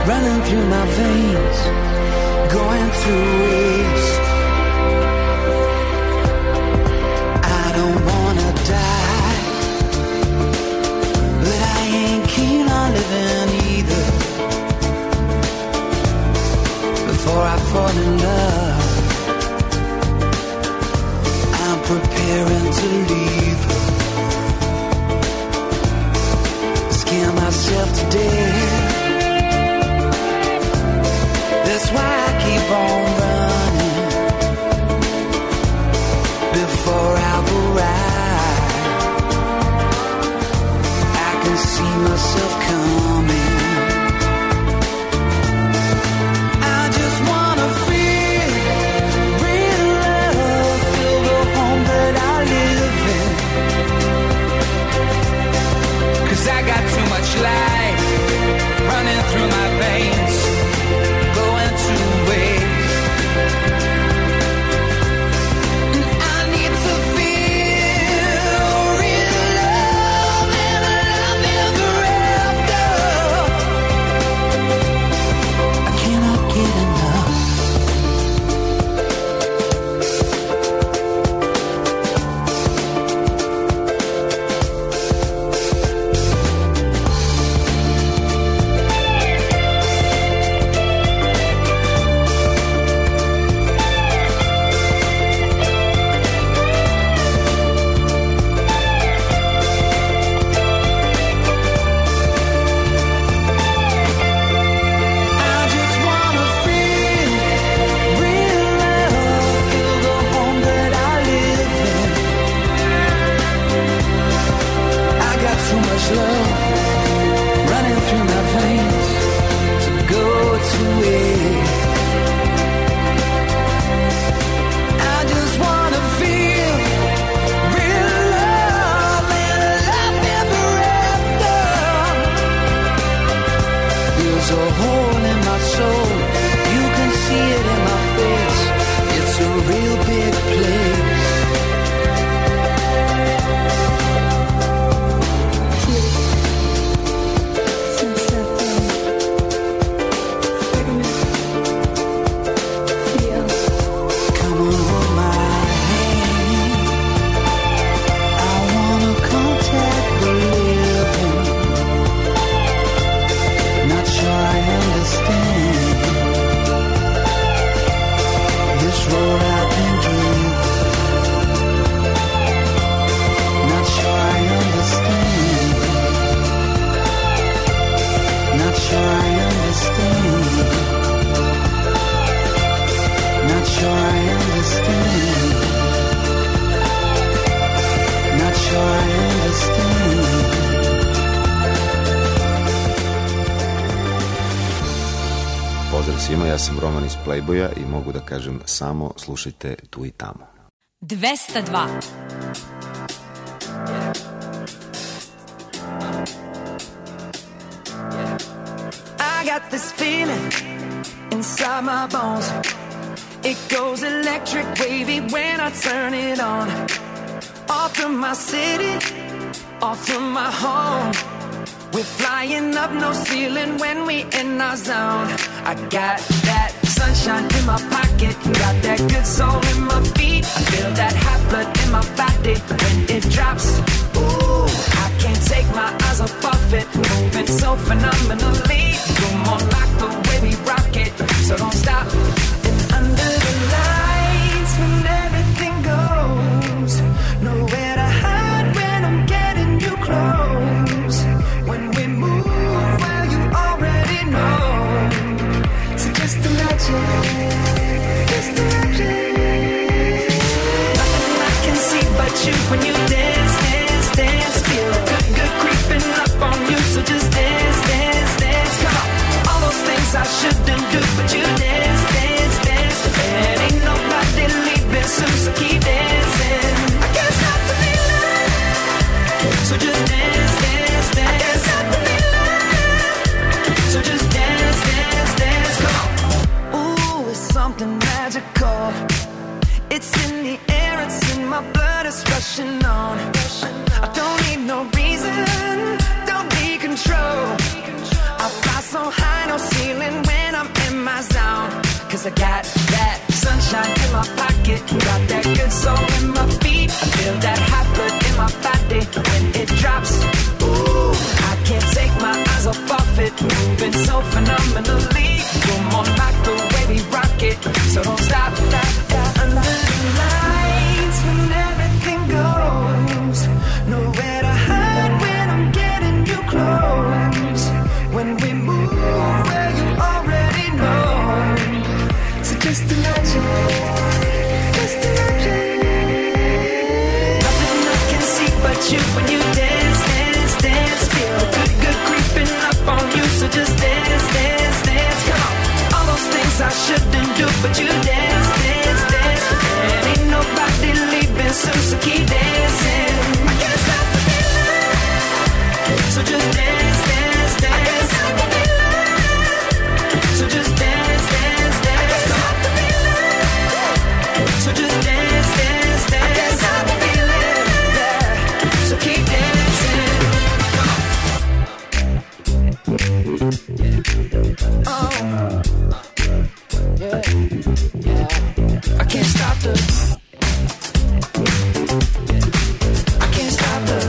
running through my veins, going to waste. I don't wanna die, but I ain't keen on living either. Before I fall in love, I'm preparing to leave her. Scare myself to death. That's why I keep on running before I've arrived. I can see myself coming. I just wanna feel real love, feel the home that I live in. 'Cause I got too much life running through my veins, going to waste. And I need to feel real love and a love ever after. I cannot get enough. I just wanna feel real love, feel the home that I live in. I got too much love running through my veins to go to waste. I just wanna feel real love and a love ever after. There's a hole in my soul, you can see it in my face. It's a real big place. Come on, hold my hand. I wanna contact the living. Not sure I understand this road I've been given. Not sure I understand. Not sure I understand. Not sure I understand. Not sure I understand. Pozdrav svima, ja sam Roman iz Playboya i mogu da kažem samo slušajte tu i tamo. dvesta dva. I got this feeling inside my bones. It goes electric wavy when I turn it on. Off from my city, off from my home. We're flying up, no ceiling when we in our zone. I got that sunshine in my pocket, got that good soul in my feet. I feel that hot blood in my body when it drops. Ooh, I can't take my eyes off of it, moving so phenomenally. You're more like the way we rock it, so don't stop. And under the lights, when everything goes, nowhere to hide when I'm getting you close. When we move, well, you already know. So just imagine, just imagine. Nothing I can see but you when you dance, dance, dance. Feel good, good creeping up on you. So just dance, dance, dance. Come on, all those things I shouldn't do, but you dance, dance, dance. And ain't nobody leaving soon, so keep dancing. I can't stop the feeling, so just dance, dance, dance. I can't stop the feeling, so just dance, dance, dance. Come on. Ooh, it's something magical. It's in the air, it's in my blood, it's rushing on. I don't need no reason, don't need control. I fly so high, no ceiling cause I got that sunshine in my pocket, got that good soul in my feet. I feel that hot blood in my body when it drops. Ooh, I can't take my eyes off of it, moving so phenomenally. Come on, like the way we rock it, so don't stop, stop, stop. Under the lights when everything goes, nowhere to hide when I'm getting you close. When we move where you already know, so just imagine, just imagine. Nothing I can see but you when you dance, dance, dance. Feel the good, good creeping up on you, so just dance, dance, dance. Come on, all those things I shouldn't do, but you dance, dance, dance. And ain't nobody leaving soon, so keep dancing. I can't stop the feeling, so just dance, dance, dance. I can't stop the feeling, so just dance, dance, dance. I can't stop the feeling, so just dance, dance, dance. I can't stop the feeling, yeah, so keep dancing. Oh, yeah, yeah. I can't stop the. I can't stop the.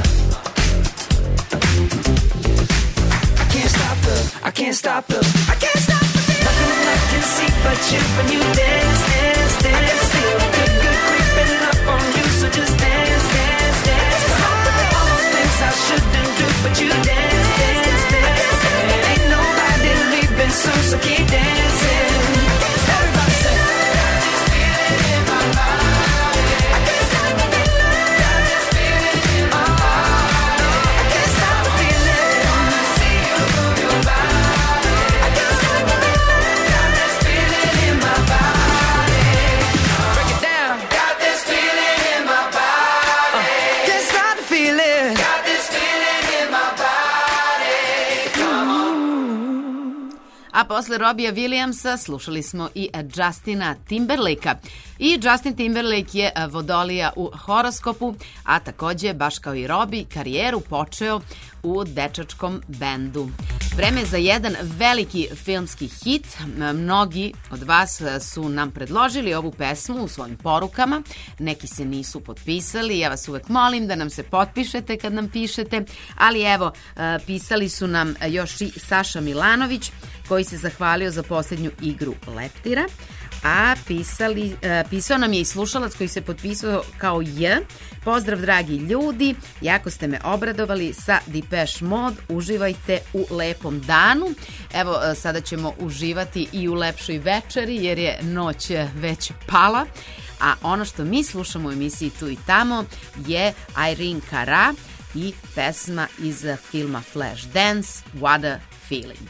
I can't stop the. I can't stop the. I can't stop the. Nothing I can see but you when you dance, dance, dance. Feel good, good creeping up on you, so just dance, dance, dance. All those things I shouldn't do, but you dance, dance, dance. And ain't nobody leaving soon, so keep dancing. Everybody say, got this feeling in my body. I can't stop the feeling. Got this feeling in my body. I can't stop the feeling. Wanna see you move your body. I can't stop the feeling. Got this feeling in my body. Break it down. Got this feeling in my body. Uh, can't stop the feeling. Got this feeling in my body. Come on. A posle Robija Williamsa slušali smo i Justina Timberlakea. I Justin Timberlake je vodolija u horoskopu, a takođe, baš kao i Robi, karijeru počeo u dečačkom bendu. Vreme za jedan veliki filmski hit. Mnogi od vas su nam predložili ovu pesmu u svojim porukama. Neki se nisu potpisali. Ja vas uvek molim da nam se potpišete kad nam pišete. Ali evo, pisali su nam još i Saša Milanović, koji se zahvalio za posljednju igru Leptira. A pisali, pisao nam je i slušalac koji se potpisao kao J. Pozdrav dragi ljudi, jako ste me obradovali sa Depeche Mode, uživajte u lepom danu. Evo, sada ćemo uživati i u lepšoj večeri jer je noć već pala. A ono što mi slušamo u emisiji Tu i tamo je Irene Cara i pesma iz filma Flashdance, What a Feeling.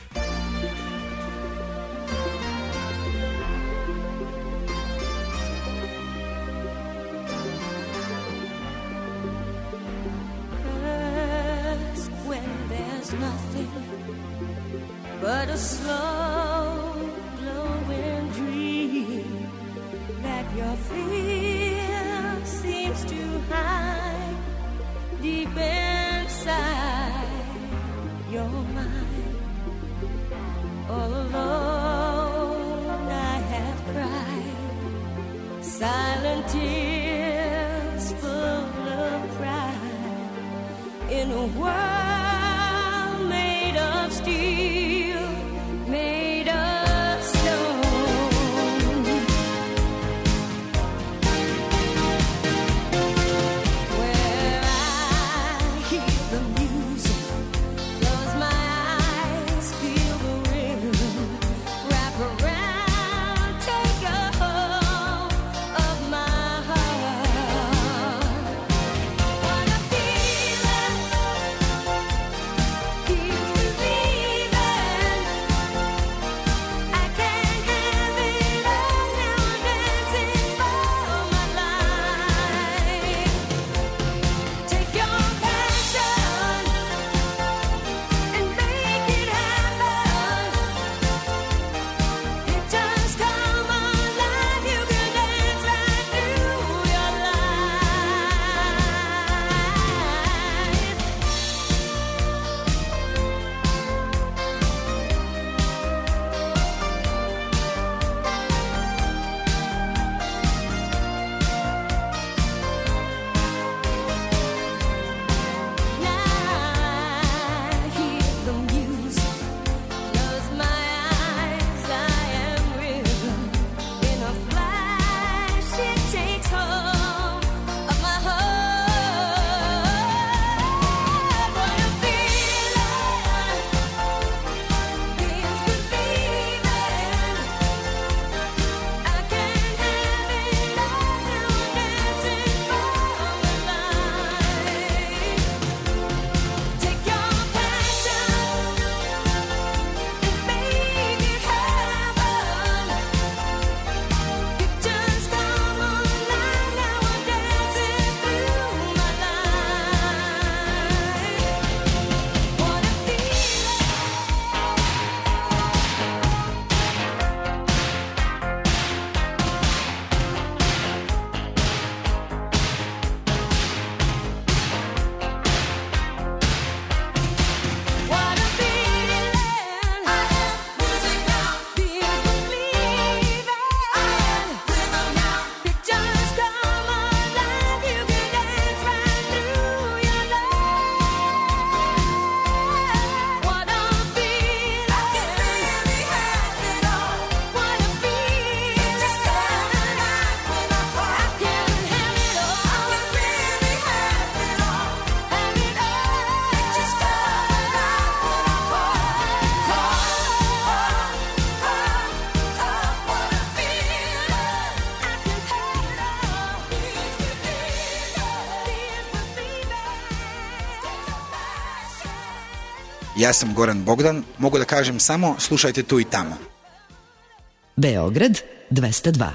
Nothing but a slow glowing dream that your fear seems to hide deep inside your mind. All alone I have cried silent tears full of pride in a world made of steel, made of stone. Where I hear the music, close my eyes, feel the rhythm, wrap around, take a hold of my heart. What a feeling. Ja sam Goran Bogdan, mogu da kažem samo slušajte tu i tamo. Beograd dvesta dva.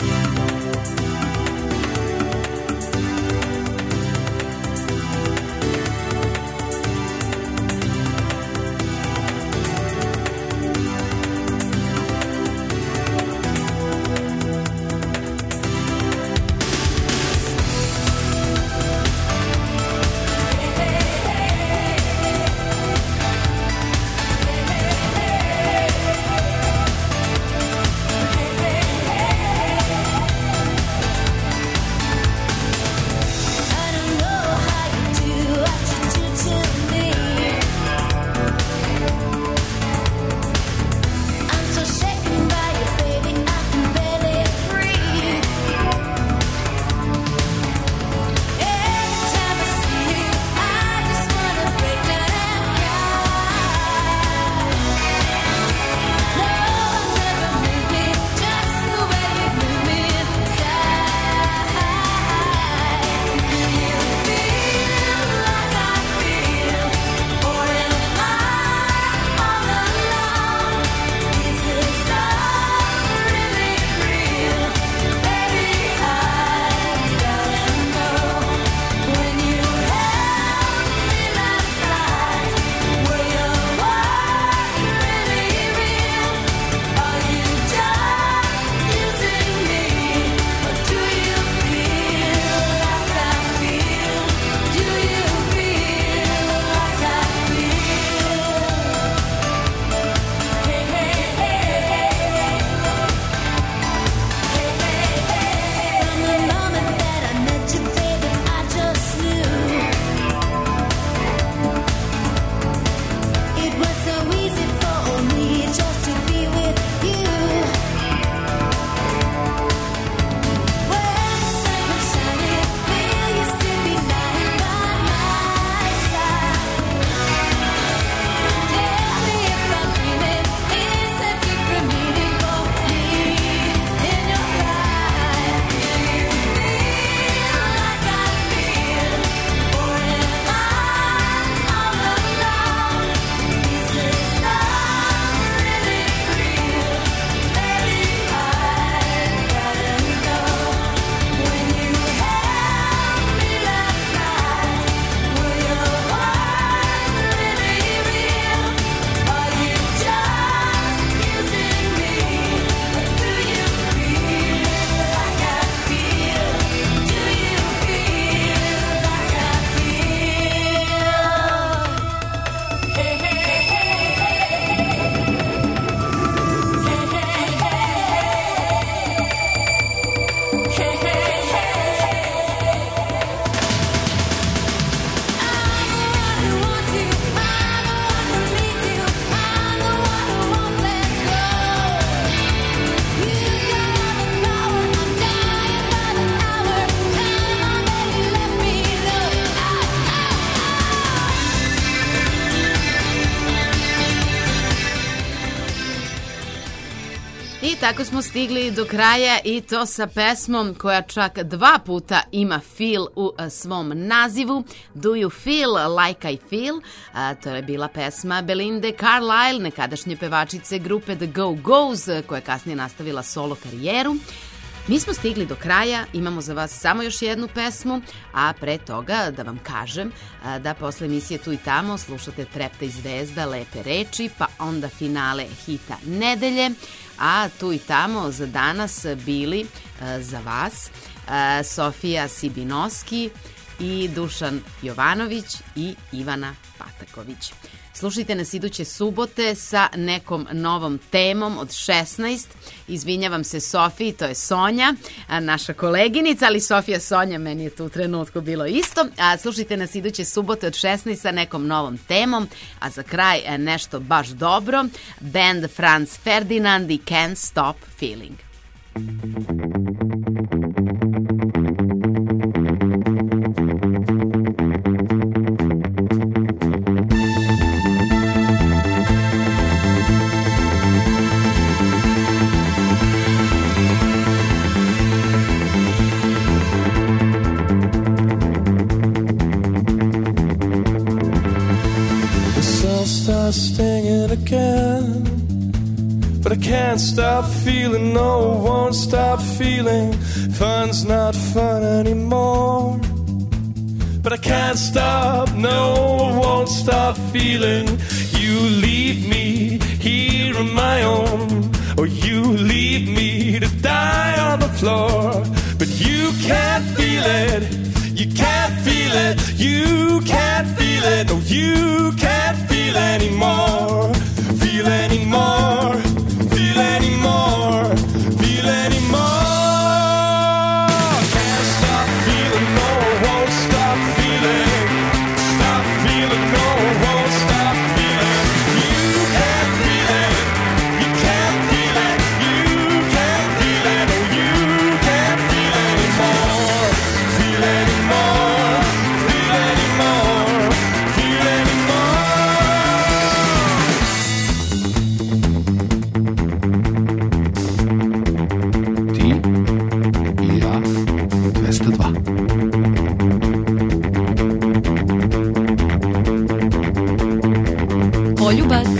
tako smo stigli do kraja i to sa pesmom koja čak dva puta ima feel u a, svom nazivu. Do you feel like I feel? A, to je bila pesma Belinde Carlisle, nekadašnje pevačice grupe The Go-Go's, koja je kasnije nastavila solo karijeru. Mi smo stigli do kraja, imamo za vas samo još jednu pesmu, a pre toga da vam kažem a, da posle emisije Tu i tamo slušate Trepta i zvezda, Lepe reči, pa onda finale hita nedelje, a Tu i tamo za danas bili a, za vas a, Sofija Sibinoski i Dušan Jovanović i Ivana Pataković. Slušajte nas iduće subote sa nekom novom temom od šesnaest. Izvinjavam se Sofiji, to je Sonja, naša koleginica, ali Sofija Sonja, meni je tu u trenutku bilo isto. A slušajte nas iduće subote od šesnaest sa nekom novom temom, a za kraj nešto baš dobro. Band Franz Ferdinand i Can't Stop Feeling. The sun can't stop feeling, no, won't stop feeling. Fun's not fun anymore. But I can't stop, no, won't stop feeling. You leave me here on my own, or you leave me to die on the floor. But you can't feel it, you can't feel it, you can't feel it, no, you can't feel anymore. Feel anymore, feel anymore, feel anymore. Can't stop feeling, no, won't stop feeling. Stop feeling, no, won't stop feeling. You can't feel it, you can't feel it, you can't feel it, no, you can't feel anymore. Feel anymore, feel anymore, feel anymore. dvesta dva. Poljubac.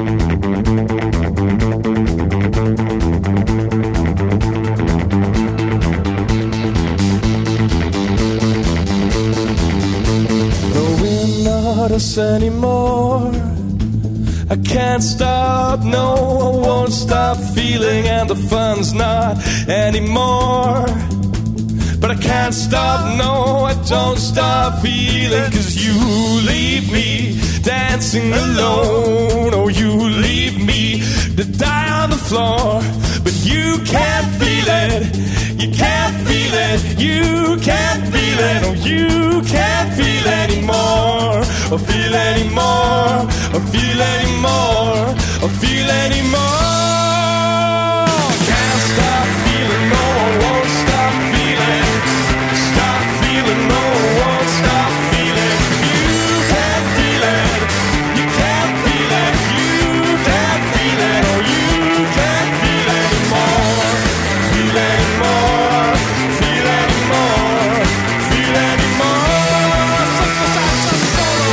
No, we're not us anymore. I can't stop, no, I won't stop feeling, and the fun's not anymore. But I can't stop, no, I don't stop feeling. Cause you leave me dancing alone, or you leave me to die on the floor. But you can't feel it, you can't feel it, you can't feel it, oh, you can't feel anymore, or feel anymore, or feel anymore, or feel anymore. Can't stop feeling, no, I won't stop feeling. Stop feeling, no, I won't stop feeling. You can't feel it, you can't feel it, you can't feel it, oh, you can't feel anymore. Feel anymore, feel anymore, feel anymore. Saxo, saxo, solo.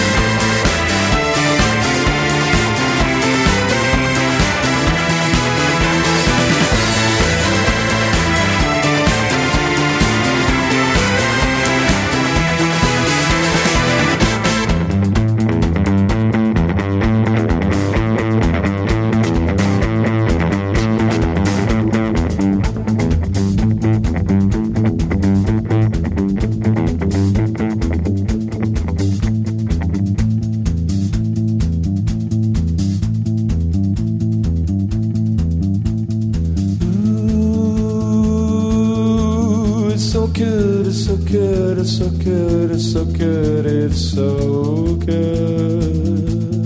Ooh, it's so good, it's so good, it's so good, it's so good, it's so good.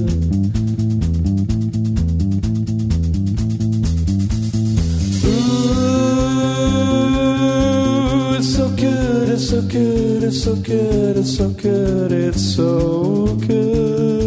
Ooh, it's so good, it's so good, it's so good, it's so good, it's so good.